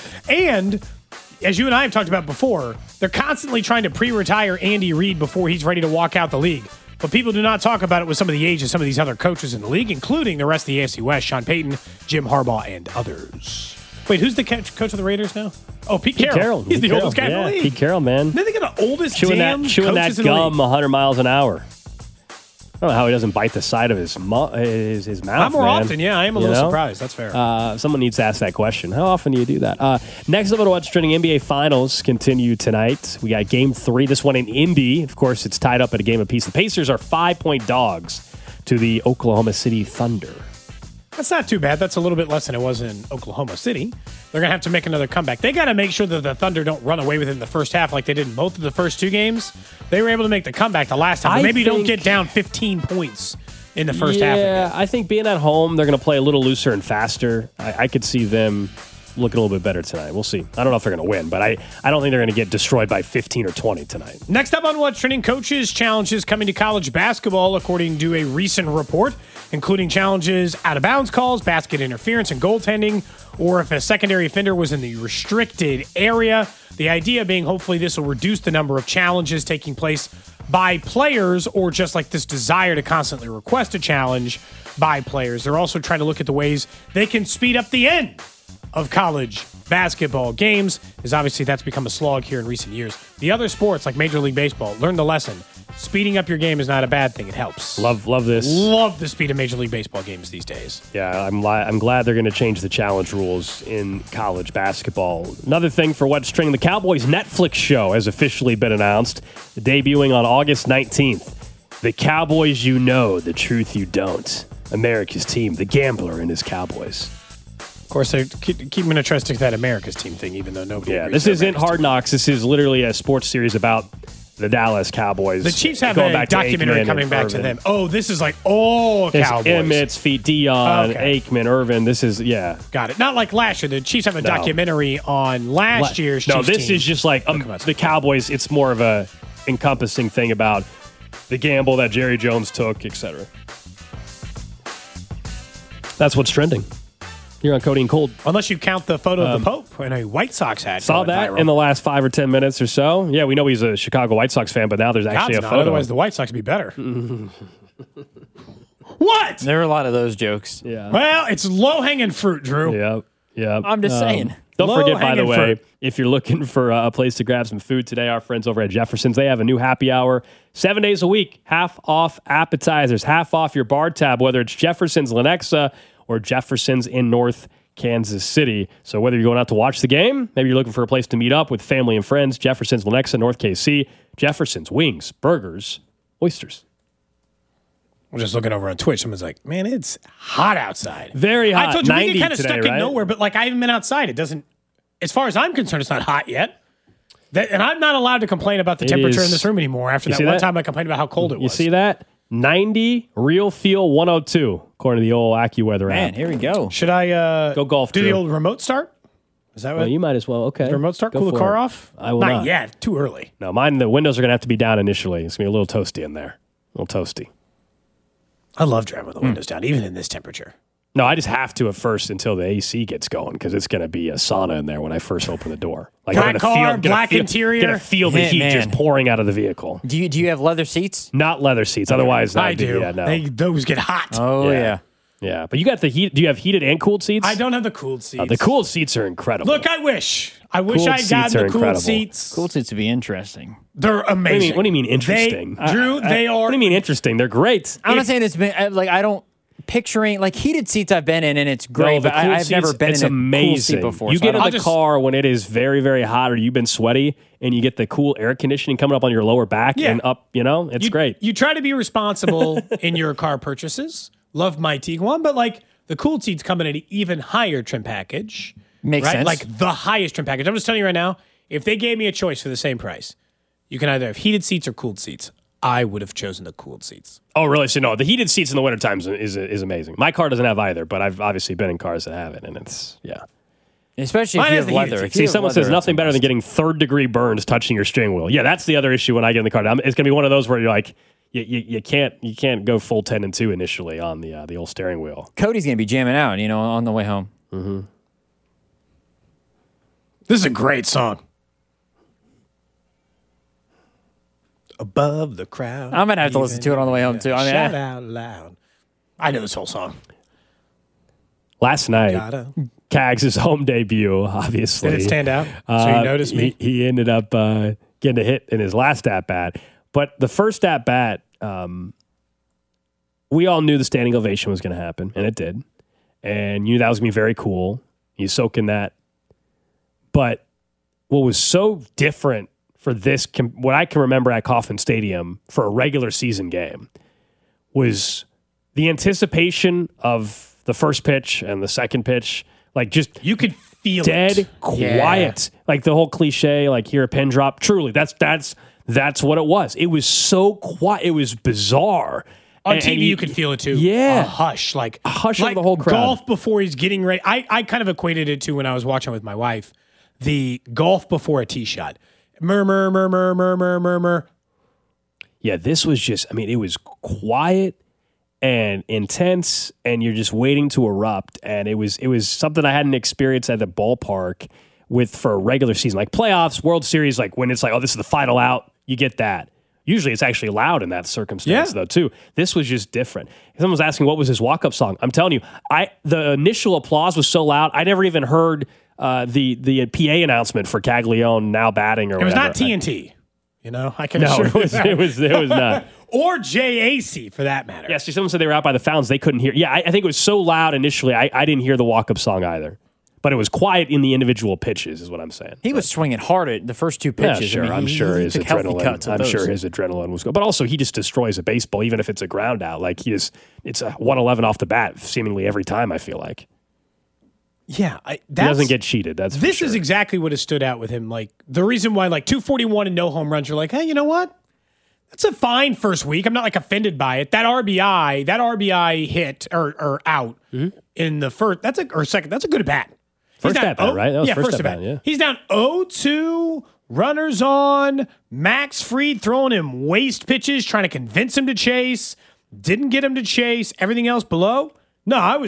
Speaker 2: And as you and I have talked about before, they're constantly trying to pre-retire Andy Reid before he's ready to walk out the league. But people do not talk about it with some of the age of some of these other coaches in the league, including the rest of the A F C West, Sean Payton, Jim Harbaugh, and others. Wait, who's the coach coach of the Raiders now? Oh, Pete,
Speaker 1: Pete
Speaker 2: Carroll.
Speaker 1: Carroll.
Speaker 2: He's
Speaker 1: Pete
Speaker 2: the
Speaker 1: Carroll.
Speaker 2: oldest guy
Speaker 1: yeah,
Speaker 2: in the league.
Speaker 1: Pete Carroll, man.
Speaker 2: Then they got the oldest
Speaker 1: Chewing
Speaker 2: damn
Speaker 1: that, chewing that
Speaker 2: coaches in the
Speaker 1: gum
Speaker 2: league.
Speaker 1: one hundred miles an hour. I don't know how he doesn't bite the side of his mu- his, his mouth.
Speaker 2: Not more
Speaker 1: man.
Speaker 2: often, yeah. I am a
Speaker 1: You
Speaker 2: little
Speaker 1: know?
Speaker 2: surprised. That's fair.
Speaker 1: Uh, someone needs to ask that question. How often do you do that? Uh, next up on What's Trending, N B A Finals continue tonight. We got game three. This one in Indy. Of course, it's tied up at a game apiece. The Pacers are five-point dogs to the Oklahoma City Thunder.
Speaker 2: That's not too bad. That's a little bit less than it was in Oklahoma City. They're going to have to make another comeback. They got to make sure that the Thunder don't run away with it in the first half like they did in both of the first two games. They were able to make the comeback the last time, but
Speaker 1: I
Speaker 2: maybe don't
Speaker 1: think-
Speaker 2: get down fifteen points in the first half.
Speaker 1: Yeah,
Speaker 2: Again.
Speaker 1: I think being at home, they're going to play a little looser and faster. I, I could see them looking a little bit better tonight. We'll see. I don't know if they're going to win, but I, I don't think they're going to get destroyed by fifteen or twenty tonight.
Speaker 2: Next up on What's Trending, coaches challenges coming to college basketball, according to a recent report, including challenges out of bounds calls, basket interference, and goaltending, or if a secondary offender was in the restricted area. The idea being hopefully this will reduce the number of challenges taking place by players or just like this desire to constantly request a challenge by players. They're also trying to look at the ways they can speed up the end of college basketball games, as obviously that's become a slog here in recent years. The other sports like Major League Baseball, learn the lesson. Speeding up your game is not a bad thing. It helps.
Speaker 1: Love love this.
Speaker 2: Love the speed of Major League Baseball games these days.
Speaker 1: Yeah, I'm li- I'm glad they're going to change the challenge rules in college basketball. Another thing for What's Trending, the Cowboys Netflix show has officially been announced, debuting on August nineteenth. The Cowboys you know, the truth you don't. America's team, the gambler and his Cowboys.
Speaker 2: Of course, they keep, keep going to try to stick to that America's team thing, even though nobody.
Speaker 1: Yeah,
Speaker 2: agrees
Speaker 1: this
Speaker 2: to
Speaker 1: isn't
Speaker 2: America's
Speaker 1: Hard
Speaker 2: team.
Speaker 1: Knocks. This is literally a sports series about the Dallas Cowboys.
Speaker 2: The Chiefs have
Speaker 1: Going
Speaker 2: a
Speaker 1: back to
Speaker 2: documentary
Speaker 1: Aikman
Speaker 2: coming
Speaker 1: and
Speaker 2: back to
Speaker 1: Irvin.
Speaker 2: them. Oh, this is like all
Speaker 1: It's
Speaker 2: Cowboys.
Speaker 1: Emmett's feet, Dion,
Speaker 2: Okay.
Speaker 1: Aikman, Irvin. This is, yeah.
Speaker 2: Got it. Not like last year. The Chiefs have a
Speaker 1: No.
Speaker 2: documentary on last year's
Speaker 1: No,
Speaker 2: Chiefs
Speaker 1: this
Speaker 2: team.
Speaker 1: is just like um,
Speaker 2: Look about
Speaker 1: the Cowboys. It's more of a encompassing thing about the gamble that Jerry Jones took, et cetera. That's what's trending. Here on Cody and Cold.
Speaker 2: Unless you count the photo um, of the Pope in a White Sox hat.
Speaker 1: Saw that viral in the last five or ten minutes or so. Yeah, we know he's a Chicago White Sox fan, but now there's actually
Speaker 2: God's
Speaker 1: a
Speaker 2: not,
Speaker 1: photo.
Speaker 2: Otherwise, the White Sox would be better. What?
Speaker 4: There were a lot of those jokes.
Speaker 1: Yeah.
Speaker 2: Well, it's low-hanging fruit, Drew.
Speaker 1: Yeah. Yeah.
Speaker 4: I'm just um, saying.
Speaker 1: Don't
Speaker 2: Low
Speaker 1: forget, by the way,
Speaker 2: fruit.
Speaker 1: if you're looking for a place to grab some food today, our friends over at Jefferson's, they have a new happy hour seven days a week, half off appetizers, half off your bar tab, whether it's Jefferson's Lenexa or Jefferson's in North Kansas City. So whether you're going out to watch the game, maybe you're looking for a place to meet up with family and friends, Jefferson's Lenexa, North K C, Jefferson's, wings, burgers, oysters.
Speaker 2: I'm just looking over on Twitch. Someone's like, man, it's hot outside.
Speaker 1: Very hot.
Speaker 2: I told you, we get kind of
Speaker 1: today,
Speaker 2: stuck
Speaker 1: right?
Speaker 2: in nowhere, but like I haven't been outside. It doesn't, as far as I'm concerned, it's not hot yet. That, and I'm not allowed to complain about the
Speaker 1: It
Speaker 2: temperature
Speaker 1: is-
Speaker 2: in this room anymore after
Speaker 1: You
Speaker 2: that
Speaker 1: see
Speaker 2: one
Speaker 1: that?
Speaker 2: time I complained about how cold it
Speaker 1: You
Speaker 2: was.
Speaker 1: see that? ninety, real feel one oh two, according to the old AccuWeather
Speaker 4: Man,
Speaker 1: app.
Speaker 4: here we go.
Speaker 2: Should I uh,
Speaker 1: Go golf,
Speaker 2: do the
Speaker 1: Drew.
Speaker 2: old remote start? Is that what?
Speaker 1: Well, you might as well. Okay.
Speaker 2: the remote start?
Speaker 1: Go
Speaker 2: Cool the
Speaker 1: for
Speaker 2: car
Speaker 1: it.
Speaker 2: off?
Speaker 1: I will not.
Speaker 2: yet. Too early.
Speaker 1: No, mine, the windows are going to have to be down initially. It's going to be a little toasty in there. A little toasty.
Speaker 2: I love driving with the windows down, even in this temperature.
Speaker 1: No, I just have to at first until the A C gets going because it's going to be a sauna in there when I first open the door. Like
Speaker 2: Black
Speaker 1: I'm gonna
Speaker 2: car,
Speaker 1: feel, gonna
Speaker 2: black
Speaker 1: feel,
Speaker 2: interior.
Speaker 1: Gonna feel the
Speaker 4: Man,
Speaker 1: heat
Speaker 4: man.
Speaker 1: just pouring out of the vehicle.
Speaker 4: Do you do you have leather seats?
Speaker 1: Not leather seats. Otherwise,
Speaker 2: I
Speaker 1: that'd be-
Speaker 2: do.
Speaker 1: Yeah, no.
Speaker 2: They, those get hot.
Speaker 4: Oh
Speaker 1: Yeah.
Speaker 4: yeah.
Speaker 1: yeah, but you got the heat. Do you have heated and cooled seats?
Speaker 2: I don't have the cooled seats.
Speaker 1: Uh, the cooled seats are incredible.
Speaker 2: Look, I wish. I wish
Speaker 1: Cooled
Speaker 2: I had gotten
Speaker 1: seats are
Speaker 2: the cooled
Speaker 1: incredible.
Speaker 2: seats.
Speaker 4: Cool seats would be interesting.
Speaker 2: They're
Speaker 1: What do, you
Speaker 2: amazing.
Speaker 1: mean, what do you mean interesting?
Speaker 2: They, Drew,
Speaker 1: I- I-
Speaker 2: they are.
Speaker 1: What do you mean interesting? They're great.
Speaker 4: I'm not saying it's been I- like I don't picturing like heated seats I've been in and it's great,
Speaker 1: No, the
Speaker 4: but I,
Speaker 1: cooled
Speaker 4: I've never
Speaker 1: seats,
Speaker 4: been
Speaker 1: it's
Speaker 4: in a
Speaker 1: amazing.
Speaker 4: cool seat before.
Speaker 1: You
Speaker 4: so
Speaker 1: get
Speaker 4: I
Speaker 1: in
Speaker 4: don't-
Speaker 1: the
Speaker 2: I'll just-
Speaker 1: car when it is very, very hot or you've been sweaty and you get the cool air conditioning coming up on your lower back
Speaker 2: Yeah.
Speaker 1: and up, you know, it's
Speaker 2: you,
Speaker 1: great.
Speaker 2: You try to be responsible in your car purchases. Love my Tiguan, but like the cooled seats come in at an even higher trim package.
Speaker 4: Makes
Speaker 2: right?
Speaker 4: sense.
Speaker 2: Like the highest trim package. I'm just telling you right now, if they gave me a choice for the same price, you can either have heated seats or cooled seats. I would have chosen the cooled seats.
Speaker 1: Oh, really? So no, the heated seats in the wintertime is, is is amazing. My car doesn't have either, but I've obviously been in cars that have it, and it's yeah.
Speaker 4: especially
Speaker 2: Mine
Speaker 4: if you
Speaker 2: has
Speaker 4: have
Speaker 2: the heated
Speaker 4: leather.
Speaker 2: seats.
Speaker 4: If you
Speaker 1: See,
Speaker 4: have
Speaker 1: someone
Speaker 4: leather,
Speaker 1: says nothing
Speaker 4: it's
Speaker 1: better than
Speaker 4: almost-
Speaker 1: getting third degree burns touching your steering wheel. Yeah, that's the other issue when I get in the car. I'm- It's gonna be one of those where you're like, you, you, you can't you can't go full ten and two initially on the uh, the old steering wheel.
Speaker 4: Cody's gonna be jamming out, you know, on the way home.
Speaker 2: This is a great song. Above the crowd.
Speaker 4: I'm gonna have to listen to it on the way home too. I mean,
Speaker 2: Shout
Speaker 4: I-
Speaker 2: out loud. I know this whole song.
Speaker 1: Last night,
Speaker 2: Gotta.
Speaker 1: Cags' home debut, obviously.
Speaker 2: Did it stand out? So
Speaker 1: Uh,
Speaker 2: you noticed me?
Speaker 1: He, he ended up uh, getting a hit in his last at bat, but the first at bat, um, we all knew the standing ovation was going to happen, and it did. And you knew that was going to be very cool. You soak in that. But what was so different for this, com- what I can remember at Kauffman Stadium for a regular season game, was the anticipation of the first pitch and the second pitch, like just
Speaker 2: You could feel
Speaker 1: dead
Speaker 2: it.
Speaker 1: quiet, like the whole cliche, like hear a pin drop. Truly, that's that's that's what it was. It was so quiet. It was bizarre.
Speaker 2: On
Speaker 1: And-
Speaker 2: T V,
Speaker 1: and
Speaker 2: you, could feel it too.
Speaker 1: Yeah.
Speaker 2: A hush. Like a
Speaker 1: hush over
Speaker 2: like
Speaker 1: the whole crowd.
Speaker 2: Golf before he's getting ready. I, I kind of equated it to when I was watching with my wife. The golf before a tee shot. Murmur, murmur, murmur, murmur.
Speaker 1: Yeah, this was just. I mean, it was quiet and intense, and you're just waiting to erupt. And it was it was something I hadn't experienced at the ballpark with for a regular season, like playoffs, World Series. Like when it's like, oh, this is the final out. You get that. Usually it's actually loud in that circumstance,
Speaker 2: Yeah.
Speaker 1: though, too. This was just different. Someone was asking what was his walk-up song. I'm telling you, I the initial applause was so loud, I never even heard uh, the the P A announcement for Caglione now batting or
Speaker 2: It was
Speaker 1: whatever.
Speaker 2: not T N T. You know, I can
Speaker 1: No,
Speaker 2: assure
Speaker 1: it
Speaker 2: you
Speaker 1: was,
Speaker 2: that.
Speaker 1: it was it was not.
Speaker 2: Or J A C for that matter.
Speaker 1: Yeah, see, someone said they were out by the fountains. They couldn't hear. Yeah, I, I think it was so loud initially, I, I didn't hear the walk-up song either. But it was quiet in the individual pitches, is what I'm saying.
Speaker 4: he was swinging hard at the first two
Speaker 1: Yeah,
Speaker 4: pitches.
Speaker 1: sure.
Speaker 4: I mean,
Speaker 1: I'm
Speaker 4: he-
Speaker 1: sure
Speaker 4: he
Speaker 1: his
Speaker 4: took healthy
Speaker 1: adrenaline.
Speaker 4: cuts at
Speaker 1: I'm
Speaker 4: those.
Speaker 1: sure his adrenaline was good. But also, he just destroys a baseball, even if it's a ground out. Like he is, it's a one eleven off the bat, seemingly every time. I feel like
Speaker 2: Yeah. I,
Speaker 1: he
Speaker 2: that's,
Speaker 1: doesn't get cheated. That's for
Speaker 2: This
Speaker 1: sure.
Speaker 2: is exactly what has stood out with him. Like the reason why, like two forty-one and no home runs, you're like, hey, you know what? That's a fine first week. I'm not like offended by it. That R B I, that R B I hit or or out in the first. That's a or second. That's a good at bat. He's
Speaker 1: First
Speaker 2: down
Speaker 1: at bat,
Speaker 2: oh-
Speaker 1: right? That was
Speaker 2: yeah,
Speaker 1: first
Speaker 2: first
Speaker 1: at
Speaker 2: at
Speaker 1: bat,
Speaker 2: bat.
Speaker 1: yeah.
Speaker 2: He's down oh two, runners on. Max Fried throwing him waste pitches, trying to convince him to chase. Didn't get him to chase. Everything else below. No, I was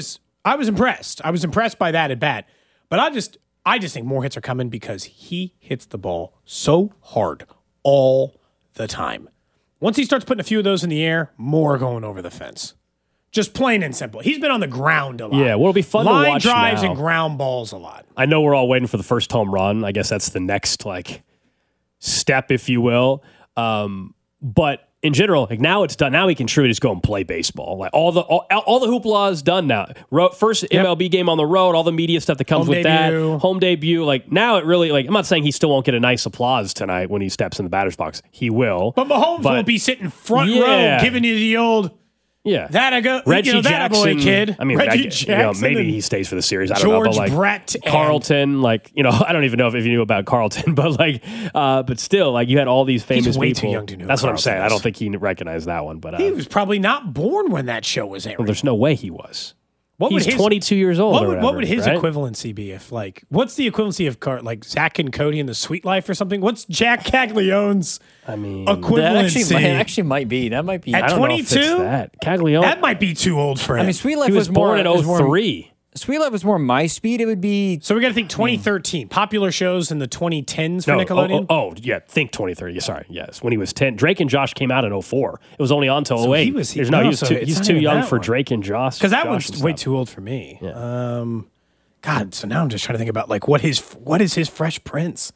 Speaker 2: I was impressed. I was impressed by that at bat. But I just I just think more hits are coming because he hits the ball so hard all the time. Once he starts putting a few of those in the air, more going over the fence. Just plain and simple. He's been on the ground a lot.
Speaker 1: Yeah, what'll be fun
Speaker 2: Line
Speaker 1: to watch
Speaker 2: drives
Speaker 1: now.
Speaker 2: and ground balls a lot.
Speaker 1: I know we're all waiting for the first home run. I guess that's the next like step, if you will. Um, but in general, like now it's done. Now he can truly just go and play baseball. Like all the all, all the hoopla is done now. Ro- First M L B game on the road, all the media stuff that comes
Speaker 2: Home
Speaker 1: with
Speaker 2: debut.
Speaker 1: that, home debut. Like now it really like I'm not saying he still won't get a nice applause tonight when he steps in the batter's box. He will.
Speaker 2: But Mahomes
Speaker 1: But-
Speaker 2: won't be sitting front
Speaker 1: Yeah.
Speaker 2: row giving you the old
Speaker 1: Yeah,
Speaker 2: that I go
Speaker 1: Reggie
Speaker 2: you know, that
Speaker 1: Jackson,
Speaker 2: boy kid.
Speaker 1: I mean,
Speaker 2: Reggie
Speaker 1: I, you
Speaker 2: Jackson
Speaker 1: know, maybe
Speaker 2: and
Speaker 1: he stays for the series. I don't know,
Speaker 2: George
Speaker 1: but like
Speaker 2: Brett and-
Speaker 1: Carlton, like you know, I don't even know if, if you knew about Carlton, but like, uh, but still, like you had all these famous
Speaker 2: way
Speaker 1: people.
Speaker 2: too young to know who
Speaker 1: That's what I'm
Speaker 2: Carlton
Speaker 1: saying. I
Speaker 2: is.
Speaker 1: don't think he recognized that one, but uh,
Speaker 2: He was probably not born when that show was airing.
Speaker 1: well, there's no way he was.
Speaker 2: What would
Speaker 1: He's
Speaker 2: his-
Speaker 1: twenty-two years old.
Speaker 2: What
Speaker 1: or
Speaker 2: would, what would
Speaker 1: whatever,
Speaker 2: his
Speaker 1: right?
Speaker 2: equivalency be if like what's the equivalency of Car- like Zach and Cody in The Sweet Life or something? What's Jack Caglione's
Speaker 1: I mean,
Speaker 4: That
Speaker 2: equivalency?
Speaker 4: actually, might, actually might be. That might be.
Speaker 2: At
Speaker 1: I don't know if it's
Speaker 2: twenty-two?
Speaker 1: that Caglione.
Speaker 2: That might be too old for him.
Speaker 4: I mean, Sweet Life
Speaker 1: he was,
Speaker 4: more,
Speaker 1: born in
Speaker 4: was more-
Speaker 1: oh three.
Speaker 4: Sweet Life was more my speed. It would be.
Speaker 2: so we got to think twenty thirteen. Popular shows in the twenty tens for
Speaker 1: No,
Speaker 2: Nickelodeon.
Speaker 1: oh, oh, oh, yeah, think twenty thirty. Sorry, yes. When he was ten, Drake and Josh came out in oh four. It was only on till
Speaker 2: So
Speaker 1: oh eight.
Speaker 2: he was-
Speaker 1: There's no,
Speaker 2: no,
Speaker 1: he's
Speaker 2: so
Speaker 1: too,
Speaker 2: it's
Speaker 1: he's
Speaker 2: not
Speaker 1: too
Speaker 2: even
Speaker 1: young
Speaker 2: that
Speaker 1: for
Speaker 2: one.
Speaker 1: Drake and Josh.
Speaker 2: Because that
Speaker 1: Josh
Speaker 2: one's
Speaker 1: and
Speaker 2: way
Speaker 1: stuff.
Speaker 2: too old for me. Um, God, so now I'm just trying to think about like what his what is his Fresh Prince.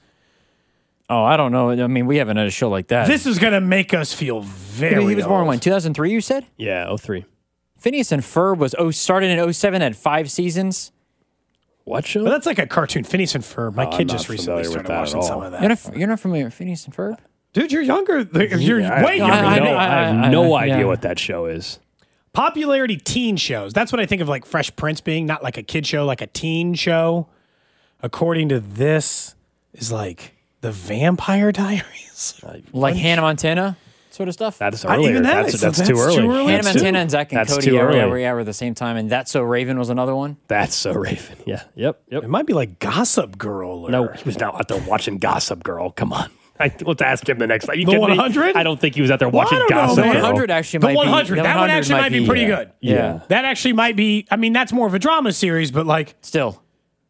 Speaker 4: Oh, I don't know. I mean, we haven't had a show like that.
Speaker 2: This is gonna make us feel very.
Speaker 4: he was born
Speaker 2: old.
Speaker 4: when two thousand three. You said
Speaker 1: Yeah, oh three.
Speaker 4: Phineas and Ferb was oh started in oh seven, had five seasons.
Speaker 1: What show?
Speaker 2: But that's like a cartoon. Phineas and Ferb. My
Speaker 1: Oh,
Speaker 2: kid
Speaker 1: I'm
Speaker 2: just
Speaker 1: not
Speaker 2: recently
Speaker 1: familiar with
Speaker 2: started
Speaker 1: that at
Speaker 2: watching
Speaker 1: all.
Speaker 2: some of that.
Speaker 4: You're not, you're not familiar with Phineas and Ferb?
Speaker 2: Dude, you're younger. You're
Speaker 1: I
Speaker 2: way
Speaker 1: have
Speaker 2: younger
Speaker 4: I-
Speaker 2: than
Speaker 1: no,
Speaker 2: me.
Speaker 1: I, have
Speaker 4: I- I-
Speaker 1: no
Speaker 4: I-
Speaker 1: idea
Speaker 4: yeah.
Speaker 1: what that show is.
Speaker 2: Popularity teen shows. That's what I think of like Fresh Prince being, not like a kid show, like a teen show. According to this, is like the Vampire Diaries.
Speaker 4: Like Hannah Montana sort of stuff?
Speaker 1: That's
Speaker 2: I-
Speaker 1: earlier.
Speaker 2: even that
Speaker 1: that's
Speaker 2: is-
Speaker 1: that's,
Speaker 2: that's
Speaker 1: too
Speaker 2: too
Speaker 1: early.
Speaker 2: early.
Speaker 4: Hannah
Speaker 2: That's
Speaker 4: Montana
Speaker 2: too-
Speaker 4: and Zach and
Speaker 1: that's
Speaker 4: Cody
Speaker 1: too
Speaker 4: yeah,
Speaker 1: early.
Speaker 4: yeah, were, yeah, were the same time. And That's So Raven was another one.
Speaker 1: That's so Raven. Yeah. Yep. Yep.
Speaker 2: It might be like Gossip Girl. Or,
Speaker 1: No, he was not out there watching Gossip Girl. Come on. I, let's ask him the next. You
Speaker 2: The
Speaker 1: kidding me?
Speaker 2: one hundred?
Speaker 1: I don't think he was out there
Speaker 2: Well, I
Speaker 1: watching
Speaker 2: don't know,
Speaker 1: Gossip
Speaker 2: man.
Speaker 1: Girl.
Speaker 4: one hundred actually
Speaker 2: The
Speaker 4: might
Speaker 2: one
Speaker 4: be.
Speaker 2: hundred.
Speaker 4: the
Speaker 2: That one
Speaker 4: 100
Speaker 2: actually might be pretty
Speaker 1: yeah.
Speaker 2: good.
Speaker 1: Yeah.
Speaker 2: That actually might be. I mean, that's more of a drama series, but like,
Speaker 4: Still.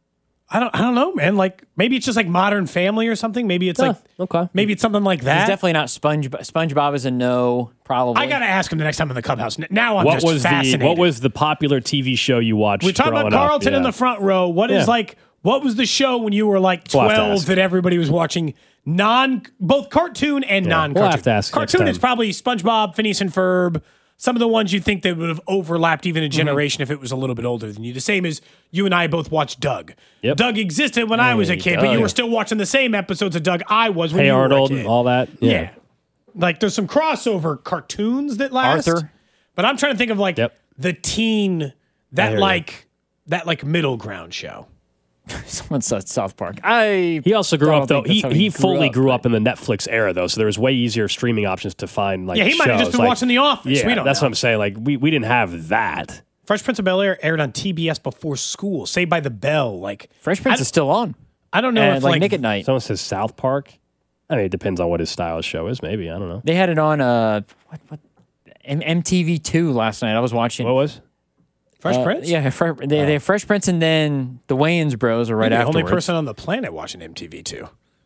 Speaker 2: I don't, I don't know, man. Like, maybe it's just like Modern Family or something. Maybe it's like,
Speaker 1: Oh, okay.
Speaker 2: maybe it's something like
Speaker 4: It's
Speaker 2: that.
Speaker 4: definitely not SpongeBob. SpongeBob is a no, probably.
Speaker 2: I gotta ask him the next time in the clubhouse. N- Now I'm
Speaker 1: What
Speaker 2: just
Speaker 1: was the
Speaker 2: fascinated.
Speaker 1: What was the popular T V show you watched?
Speaker 2: We're talking about
Speaker 1: growing up?
Speaker 2: Carlton in
Speaker 1: Yeah.
Speaker 2: the front row. What is
Speaker 1: Yeah.
Speaker 2: like? What was the show when you were like
Speaker 1: We'll have to
Speaker 2: twelve
Speaker 1: ask.
Speaker 2: that everybody was watching? Non, both cartoon and non-cartoon.
Speaker 1: we'll have to ask next
Speaker 2: Cartoon is
Speaker 1: time.
Speaker 2: probably SpongeBob, Phineas and Ferb. Some of the ones you think that would have overlapped even a
Speaker 1: Mm-hmm.
Speaker 2: generation if it was a little bit older than you. The same as you and I both watched Doug.
Speaker 1: Yep.
Speaker 2: Doug existed when I was a kid, but
Speaker 1: Doug.
Speaker 2: you were still watching the same episodes of Doug I was when
Speaker 1: Hey
Speaker 2: you
Speaker 1: Arnold,
Speaker 2: were a kid.
Speaker 1: all that.
Speaker 2: Yeah. Like there's some crossover cartoons that last.
Speaker 4: Arthur.
Speaker 2: But I'm trying to think of like
Speaker 1: Yep.
Speaker 2: the teen that
Speaker 1: hear you.
Speaker 2: like that like middle ground show.
Speaker 4: Someone said South Park. I.
Speaker 1: He also grew
Speaker 4: don't
Speaker 1: up though.
Speaker 4: think that's
Speaker 1: He
Speaker 4: how
Speaker 1: he,
Speaker 4: grew
Speaker 1: fully
Speaker 4: up,
Speaker 1: grew
Speaker 4: but-
Speaker 1: up in the Netflix era though, so there was way easier streaming options to find. Like
Speaker 2: Yeah, he might have just
Speaker 1: shows.
Speaker 2: been
Speaker 1: Like,
Speaker 2: watching The Office.
Speaker 1: Yeah,
Speaker 2: We don't
Speaker 1: that's
Speaker 2: know.
Speaker 1: what I'm saying. Like we, we didn't have that.
Speaker 2: Fresh Prince of Bel-Air aired on T B S before school. Saved by the Bell. Like
Speaker 4: Fresh Prince
Speaker 2: I,
Speaker 4: is still on.
Speaker 2: I don't know
Speaker 4: And
Speaker 2: if
Speaker 4: like,
Speaker 2: like,
Speaker 4: Nick at Night.
Speaker 1: Someone says South Park. I mean, it depends on what his style of show is. Maybe I don't know.
Speaker 4: They had it on uh, what, what, M- MTV two last night. I was watching.
Speaker 1: What was?
Speaker 2: Fresh
Speaker 4: uh,
Speaker 2: Prince.
Speaker 4: Yeah, Fre- they, they have Fresh Prince and then the Wayans Bros are right
Speaker 2: You're the
Speaker 4: afterwards.
Speaker 2: only person on the planet watching M T V too.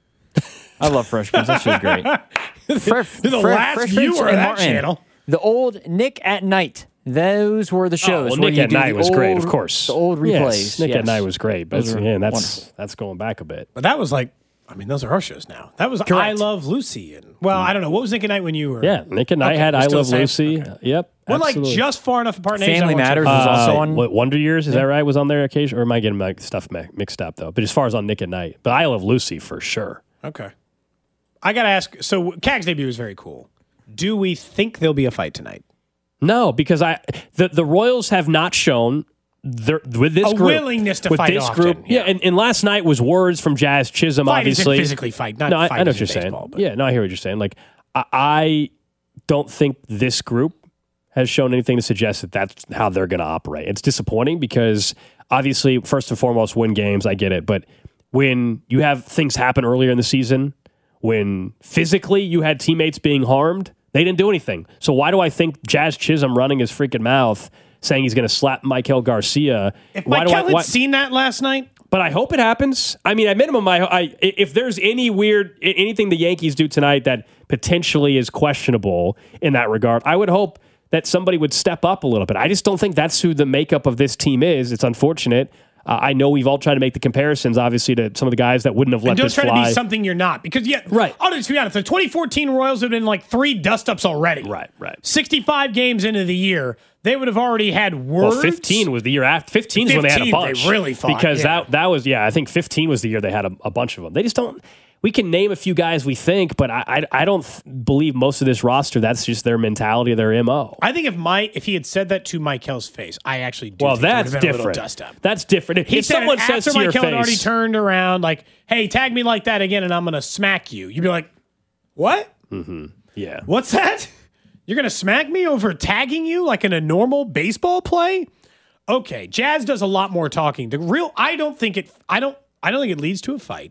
Speaker 4: I love Fresh Prince. That show's great. Fre-
Speaker 2: You're the
Speaker 4: Fre-
Speaker 2: last
Speaker 4: Fresh
Speaker 2: viewer
Speaker 4: Prince
Speaker 2: of
Speaker 4: and
Speaker 2: that
Speaker 4: Martin.
Speaker 2: channel.
Speaker 4: The old Nick at Night. Those were the shows.
Speaker 1: well,
Speaker 4: where
Speaker 1: Nick
Speaker 4: you
Speaker 1: at
Speaker 4: do
Speaker 1: Night
Speaker 4: the
Speaker 1: was great, of
Speaker 4: old-
Speaker 1: course.
Speaker 4: The old replays.
Speaker 1: Yes, Nick
Speaker 4: yes.
Speaker 1: at Night was great, but
Speaker 4: Those
Speaker 1: it's-
Speaker 4: were
Speaker 1: yeah, that's
Speaker 4: wonderful.
Speaker 1: that's going back a bit.
Speaker 2: But that was like, I mean, those are our shows now. That was I
Speaker 4: Correct.
Speaker 2: Love Lucy and well, I don't know what was Nick at Night when you were.
Speaker 1: Yeah, Nick at Night
Speaker 2: Okay,
Speaker 1: had
Speaker 2: we're
Speaker 1: I
Speaker 2: still
Speaker 1: Love
Speaker 2: the
Speaker 1: Lucy.
Speaker 2: same?
Speaker 1: Yep,
Speaker 2: We're
Speaker 1: absolutely.
Speaker 2: like just far enough apart. in age
Speaker 4: Family
Speaker 2: I watch
Speaker 4: Matters
Speaker 2: it.
Speaker 4: was also
Speaker 1: Uh,
Speaker 4: on.
Speaker 1: what, Wonder Years, is that right? Was on there occasionally, or am I getting my stuff mi- mixed up though? But as far as on Nick at Night, but I Love Lucy for sure.
Speaker 2: Okay. I gotta ask. So Cag's debut is very cool. Do we think there'll be a fight tonight?
Speaker 1: No, because I the the Royals have not shown their, with this
Speaker 2: A
Speaker 1: group,
Speaker 2: willingness to
Speaker 1: with
Speaker 2: fight
Speaker 1: this
Speaker 2: often,
Speaker 1: group.
Speaker 2: yeah.
Speaker 1: Yeah, and, and last night was words from Jazz Chisholm.
Speaker 2: Fight isn't
Speaker 1: obviously,
Speaker 2: physically fight, not
Speaker 1: no, I,
Speaker 2: fight
Speaker 1: I know
Speaker 2: as
Speaker 1: what you're
Speaker 2: in
Speaker 1: saying.
Speaker 2: baseball, but-
Speaker 1: Yeah, no, I hear what you're saying. Like I, I don't think this group has shown anything to suggest that that's how they're going to operate. It's disappointing because obviously, first and foremost, win games. I get it, but when you have things happen earlier in the season, when physically you had teammates being harmed, they didn't do anything. So why do I think Jazz Chisholm running his freaking mouth saying he's going to slap Maikel Garcia.
Speaker 2: If
Speaker 1: Why do
Speaker 2: Maikel
Speaker 1: I-
Speaker 2: had
Speaker 1: why-
Speaker 2: seen that last night,
Speaker 1: But I hope it happens. I mean, at minimum, I, I if there's any weird anything the Yankees do tonight that potentially is questionable in that regard, I would hope that somebody would step up a little bit. I just don't think that's who the makeup of this team is. It's unfortunate. Uh, I know we've all tried to make the comparisons, obviously, to some of the guys that wouldn't have let
Speaker 2: and don't
Speaker 1: this
Speaker 2: try
Speaker 1: fly.
Speaker 2: to be something you're not. Because, yeah,
Speaker 1: Right.
Speaker 2: I'll just be honest. The twenty fourteen Royals have been like three dust-ups already.
Speaker 1: Right, right.
Speaker 2: sixty-five games into the year, they would have already had words.
Speaker 1: Well, fifteen was the year after. fifteen is when they had a
Speaker 2: fifteen, they
Speaker 1: bunch.
Speaker 2: really fought,
Speaker 1: because
Speaker 2: yeah.
Speaker 1: that that was yeah. I think fifteen was the year they had a, a bunch of them. They just don't. We can name a few guys we think, but I I, I don't th- believe most of this roster. That's just their mentality, their M O.
Speaker 2: I think if my if he had said that to Maikel's face, I actually do
Speaker 1: Well,
Speaker 2: think there would
Speaker 1: that's
Speaker 2: have been a little
Speaker 1: different.
Speaker 2: dust up.
Speaker 1: That's different. If
Speaker 2: He
Speaker 1: if
Speaker 2: said
Speaker 1: someone
Speaker 2: it
Speaker 1: says
Speaker 2: after
Speaker 1: to your
Speaker 2: Maikel had already
Speaker 1: face,
Speaker 2: turned around, like, "Hey, tag me like that again, and I'm gonna smack you." You'd be like, "What?
Speaker 1: yeah,
Speaker 2: What's that? You're gonna smack me over tagging you like in a normal baseball play?" Okay, Jazz does a lot more talking. The real, I don't think it. I don't. I don't think it leads to a fight,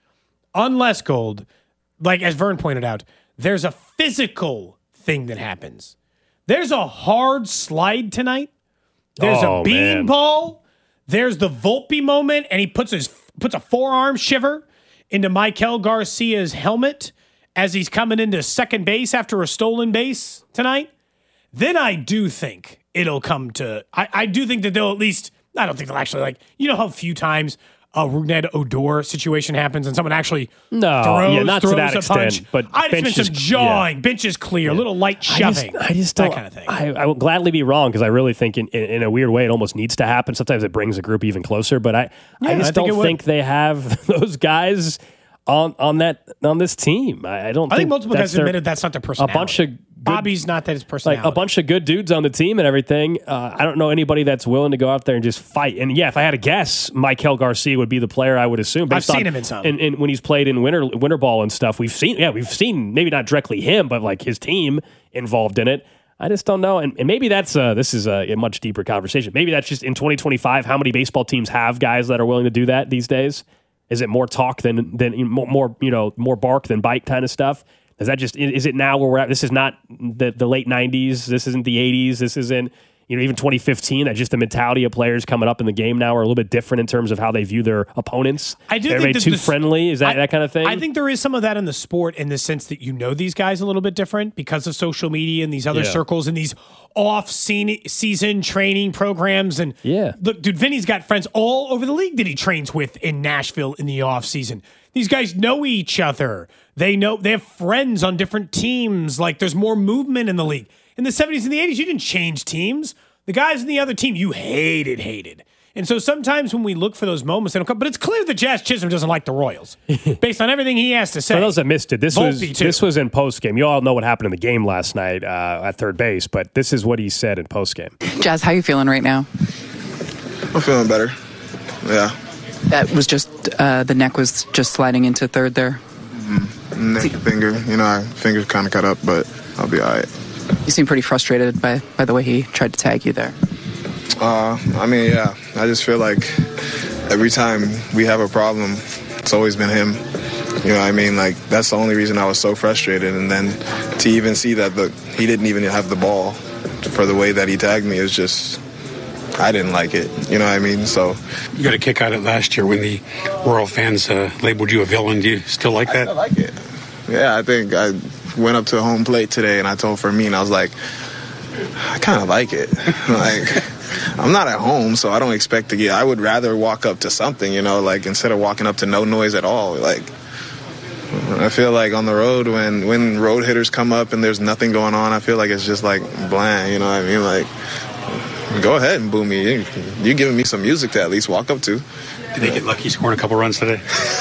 Speaker 2: unless Gold, like as Vern pointed out, there's a physical thing that happens. There's a hard slide tonight. There's
Speaker 1: Oh,
Speaker 2: a
Speaker 1: man.
Speaker 2: beanball. There's the Volpe moment, and he puts his puts a forearm shiver into Maikel Garcia's helmet as he's coming into second base after a stolen base tonight. Then I do think it'll come to. I, I do think that they'll at least. I don't think they'll actually like. You know how few times a Rougned Odor situation happens and someone actually
Speaker 1: No,
Speaker 2: throws,
Speaker 1: yeah, not to
Speaker 2: throws
Speaker 1: that
Speaker 2: a
Speaker 1: extent,
Speaker 2: punch.
Speaker 1: but
Speaker 2: I just
Speaker 1: bench
Speaker 2: meant some
Speaker 1: is-
Speaker 2: jawing, bench is clear, a little light
Speaker 1: I
Speaker 2: shoving.
Speaker 1: just, I just
Speaker 2: that
Speaker 1: don't.
Speaker 2: kind of thing.
Speaker 1: I, I will gladly be wrong because I really think, in, in, in a weird way, it almost needs to happen. Sometimes it brings a group even closer. But I, I
Speaker 2: I
Speaker 1: just
Speaker 2: think it
Speaker 1: don't
Speaker 2: would.
Speaker 1: think they have those guys on on that on this team. I, I don't.
Speaker 2: I
Speaker 1: think
Speaker 2: think multiple
Speaker 1: that's
Speaker 2: guys
Speaker 1: their-
Speaker 2: admitted that's not their
Speaker 1: a
Speaker 2: personality.
Speaker 1: bunch of good,
Speaker 2: Bobby's not that his personality.
Speaker 1: like a bunch of good dudes on the team and everything. Uh, I don't know anybody that's willing to go out there and just fight. And yeah, if I had to guess, Maikel Garcia would be the player I would assume. Based
Speaker 2: I've seen
Speaker 1: on,
Speaker 2: him in some.
Speaker 1: And, and when he's played in winter winter ball and stuff, we've seen. Yeah, we've seen maybe not directly him, but like his team involved in it. I just don't know. And, and maybe that's uh, this is a, a much deeper conversation. Maybe that's just in twenty twenty-five. How many baseball teams have guys that are willing to do that these days? Is it more talk than than more, more you know more bark than bite kind of stuff? Is that just is it now where we're at? This is not the the late nineties. This isn't the eighties. This isn't you know even twenty fifteen. That just the mentality of players coming up in the game now are a little bit different in terms of how they view their opponents.
Speaker 2: I do
Speaker 1: They're
Speaker 2: think
Speaker 1: very
Speaker 2: that
Speaker 1: too
Speaker 2: this-
Speaker 1: friendly. Is that
Speaker 2: I-
Speaker 1: that kind of thing?
Speaker 2: I think there is some of that in the sport in the sense that you know these guys a little bit different because of social media and these other
Speaker 1: Yeah.
Speaker 2: circles and these off season training programs. And
Speaker 1: Yeah.
Speaker 2: look, dude, Vinny's got friends all over the league that he trains with in Nashville in the off season. These guys know each other. They know they have friends on different teams. Like there's more movement in the league. In the seventies and the eighties, you didn't change teams. The guys in the other team you hated, hated. And so sometimes when we look for those moments, they don't come. But it's clear that Jazz Chisholm doesn't like the Royals, based on everything he has to say.
Speaker 1: For those that missed it, this
Speaker 2: Volpe,
Speaker 1: was
Speaker 2: too.
Speaker 1: this was in post game. You all know what happened in the game last night uh, at third base, but this is what he said in post game.
Speaker 6: Jazz, how you feeling right now?
Speaker 7: I'm feeling better. Yeah.
Speaker 6: That was just uh, the neck was just sliding into third there.
Speaker 7: Neck, finger. You know, my finger's kind of cut up, but I'll be all right.
Speaker 6: You seem pretty frustrated by by the way he tried to tag you there.
Speaker 7: Uh, I mean, yeah. I just feel like every time we have a problem, it's always been him. You know what I mean? Like, that's the only reason I was so frustrated. And then to even see that the he didn't even have the ball for the way that he tagged me is just, I didn't like it. You know what I mean? So
Speaker 8: You got a kick out of it last year when the Royal fans uh, labeled you a villain. Do you still like that?
Speaker 7: I like it. Yeah, I think I went up to home plate today and I told Fermin, I was like, I kind of like it. Like, I'm not at home, so I don't expect to get. I would rather walk up to something, you know, like instead of walking up to no noise at all. Like, I feel like on the road when when road hitters come up and there's nothing going on, I feel like it's just like bland. You know what I mean? Like, go ahead and boo me. You- You're giving me some music to at least walk up to.
Speaker 8: Did they get lucky scoring a couple runs today?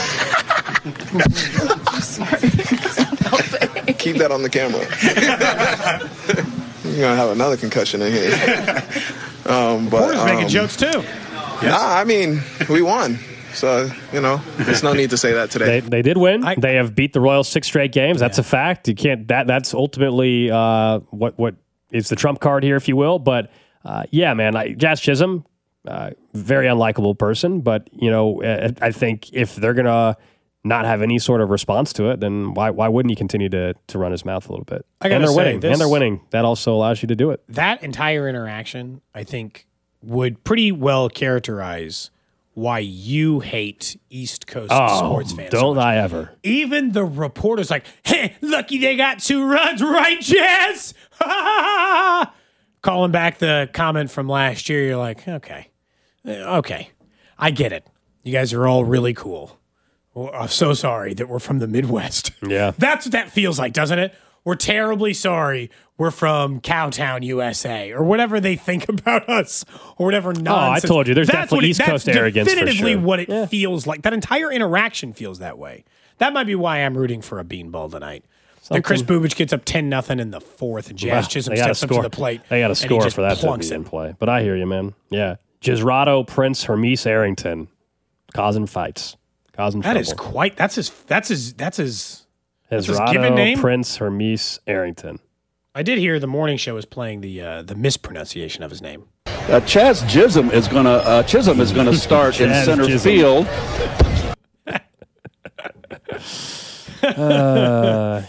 Speaker 7: Keep that on the camera. You're gonna have another concussion in here. Um, but
Speaker 2: Porter's making
Speaker 7: um,
Speaker 2: jokes too.
Speaker 7: Nah, I mean, we won. So, you know, there's no need to say that today.
Speaker 1: They, they did win.
Speaker 2: I-
Speaker 1: they have beat the Royals six straight games. That's a fact. You can't. That that's ultimately uh, what what is the trump card here, if you will. But uh, yeah, man, I, Jazz Chisholm, uh, very unlikable person. But you know, uh, I think if they're gonna not have any sort of response to it, then why why wouldn't he continue to to run his mouth a little bit?
Speaker 2: I gotta
Speaker 1: and they're
Speaker 2: say,
Speaker 1: winning.
Speaker 2: this-
Speaker 1: and they're winning. That also allows you to do it.
Speaker 2: That entire interaction, I think, would pretty well characterize why you hate East Coast
Speaker 1: Oh,
Speaker 2: sports fans. so
Speaker 1: don't
Speaker 2: much.
Speaker 1: I ever.
Speaker 2: Even the reporters like, hey, lucky they got two runs, right, Jazz? Calling back the comment from last year, you're like, okay, Uh, okay, I get it. You guys are all really cool. Well, I'm so sorry that we're from the Midwest.
Speaker 1: Yeah.
Speaker 2: That's what that feels like, doesn't it? We're terribly sorry we're from Cowtown, U S A, or whatever they think about us, or whatever nonsense.
Speaker 1: told you, there's
Speaker 2: That's
Speaker 1: definitely
Speaker 2: what it-
Speaker 1: East Coast
Speaker 2: that's
Speaker 1: arrogance for
Speaker 2: definitively
Speaker 1: sure.
Speaker 2: what it feels like. That entire interaction feels that way. That might be why I'm rooting for a beanball tonight. Then Chris Bubich gets up ten nothing in the fourth, and Jazz
Speaker 1: Wow,
Speaker 2: Chisholm
Speaker 1: they gotta
Speaker 2: steps up
Speaker 1: score.
Speaker 2: to the plate.
Speaker 1: They got to
Speaker 2: and he
Speaker 1: score
Speaker 2: just
Speaker 1: for that to
Speaker 2: plunks
Speaker 1: be
Speaker 2: him.
Speaker 1: in play. But I hear you, man. Yeah. Gisrado, Prince, Hermes, Arrington, causing fights, causing
Speaker 2: That
Speaker 1: trouble.
Speaker 2: is quite. That's his. That's his. That's his. his
Speaker 1: Gisrado,
Speaker 2: given name?
Speaker 1: Prince, Hermes, Arrington.
Speaker 2: I did hear the morning show was playing the uh, the mispronunciation of his name.
Speaker 9: Uh, Chaz Chisholm is going to uh, Chisholm is going to start in
Speaker 1: Chaz
Speaker 9: center
Speaker 1: Chisholm.
Speaker 9: field.
Speaker 1: Uh,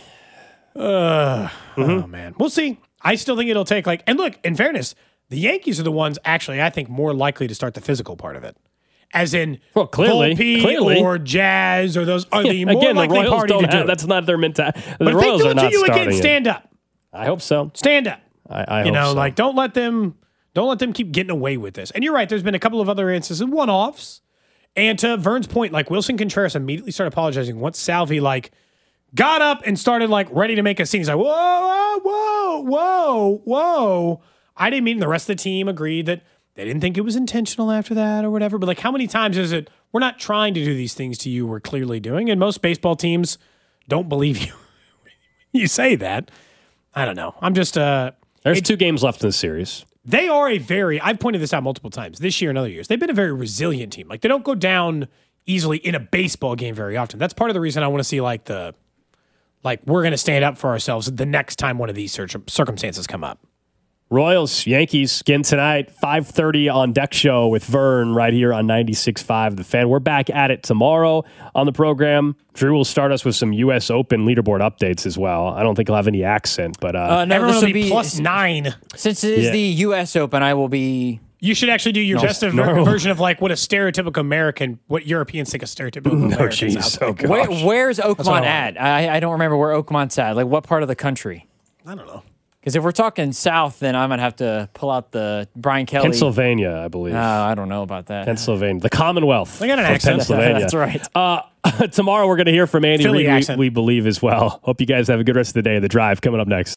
Speaker 2: Oh man, we'll see. I still think it'll take like. And look, in fairness, the Yankees are the ones actually I think more likely to start the physical part of it. As in,
Speaker 1: Well, clearly,
Speaker 2: Volpe
Speaker 1: clearly.
Speaker 2: or Jazz or those are the more
Speaker 1: Again, the
Speaker 2: likely
Speaker 1: Royals
Speaker 2: party to
Speaker 1: don't
Speaker 2: do
Speaker 1: have,
Speaker 2: it.
Speaker 1: that's not their mentality. The
Speaker 2: But if
Speaker 1: Royals
Speaker 2: they do
Speaker 1: are
Speaker 2: it to
Speaker 1: not
Speaker 2: you
Speaker 1: starting
Speaker 2: again,
Speaker 1: it.
Speaker 2: stand up.
Speaker 1: I hope so.
Speaker 2: Stand up.
Speaker 1: I, I
Speaker 2: you
Speaker 1: hope
Speaker 2: know,
Speaker 1: so.
Speaker 2: like don't let them don't let them keep getting away with this. And you're right, there's been a couple of other instances, one offs. And to Vern's point, like Wilson Contreras immediately started apologizing once Salvi like got up and started like ready to make a scene. He's like, whoa, whoa, whoa, whoa, whoa. I didn't mean the rest of the team agreed that they didn't think it was intentional after that or whatever. But like how many times is it we're not trying to do these things to you, we're clearly doing. And most baseball teams don't believe you. You say that. I don't know. I'm just uh
Speaker 1: There's two games left in the series.
Speaker 2: they are a very, I've pointed this out multiple times this year and other years. They've been a very resilient team. Like they don't go down easily in a baseball game very often. That's part of the reason I want to see like the, like we're going to stand up for ourselves the next time one of these cir- circumstances come up.
Speaker 1: Royals, Yankees, again tonight, five thirty on Deck Show with Vern right here on ninety-six point five The Fan. We're back at it tomorrow on the program. Drew will start us with some U S Open leaderboard updates as well. I don't think he'll have any accent, but uh,
Speaker 4: Uh, no,
Speaker 2: Everyone
Speaker 4: this
Speaker 2: will
Speaker 4: will
Speaker 2: be,
Speaker 4: be
Speaker 2: plus nine.
Speaker 4: Since it is
Speaker 1: Yeah.
Speaker 4: the U S Open, I will be.
Speaker 2: You should actually do your
Speaker 1: No,
Speaker 2: just a
Speaker 1: no.
Speaker 2: ver- version of like what a stereotypical American, what Europeans think a stereotypical
Speaker 1: no,
Speaker 2: American
Speaker 1: jeez.
Speaker 2: sounds
Speaker 1: Oh,
Speaker 2: like.
Speaker 1: gosh.
Speaker 4: Where, where's
Speaker 2: what I
Speaker 4: Oakmont
Speaker 2: want.
Speaker 4: at? I, I don't remember where Oakmont's at. Like what part of the country?
Speaker 2: I don't know.
Speaker 4: Because if we're talking south, then I'm gonna have to pull out the Brian Kelly.
Speaker 1: Pennsylvania, I believe.
Speaker 4: Oh, I don't know about that.
Speaker 1: Pennsylvania, the Commonwealth.
Speaker 2: They got an
Speaker 1: of
Speaker 2: accent.
Speaker 1: Pennsylvania.
Speaker 4: That's right.
Speaker 1: Uh, tomorrow we're going to hear from Andy
Speaker 2: Philly
Speaker 1: Reid, we,
Speaker 2: accent.
Speaker 1: we believe as well. Hope you guys have a good rest of the day. The Drive coming up next.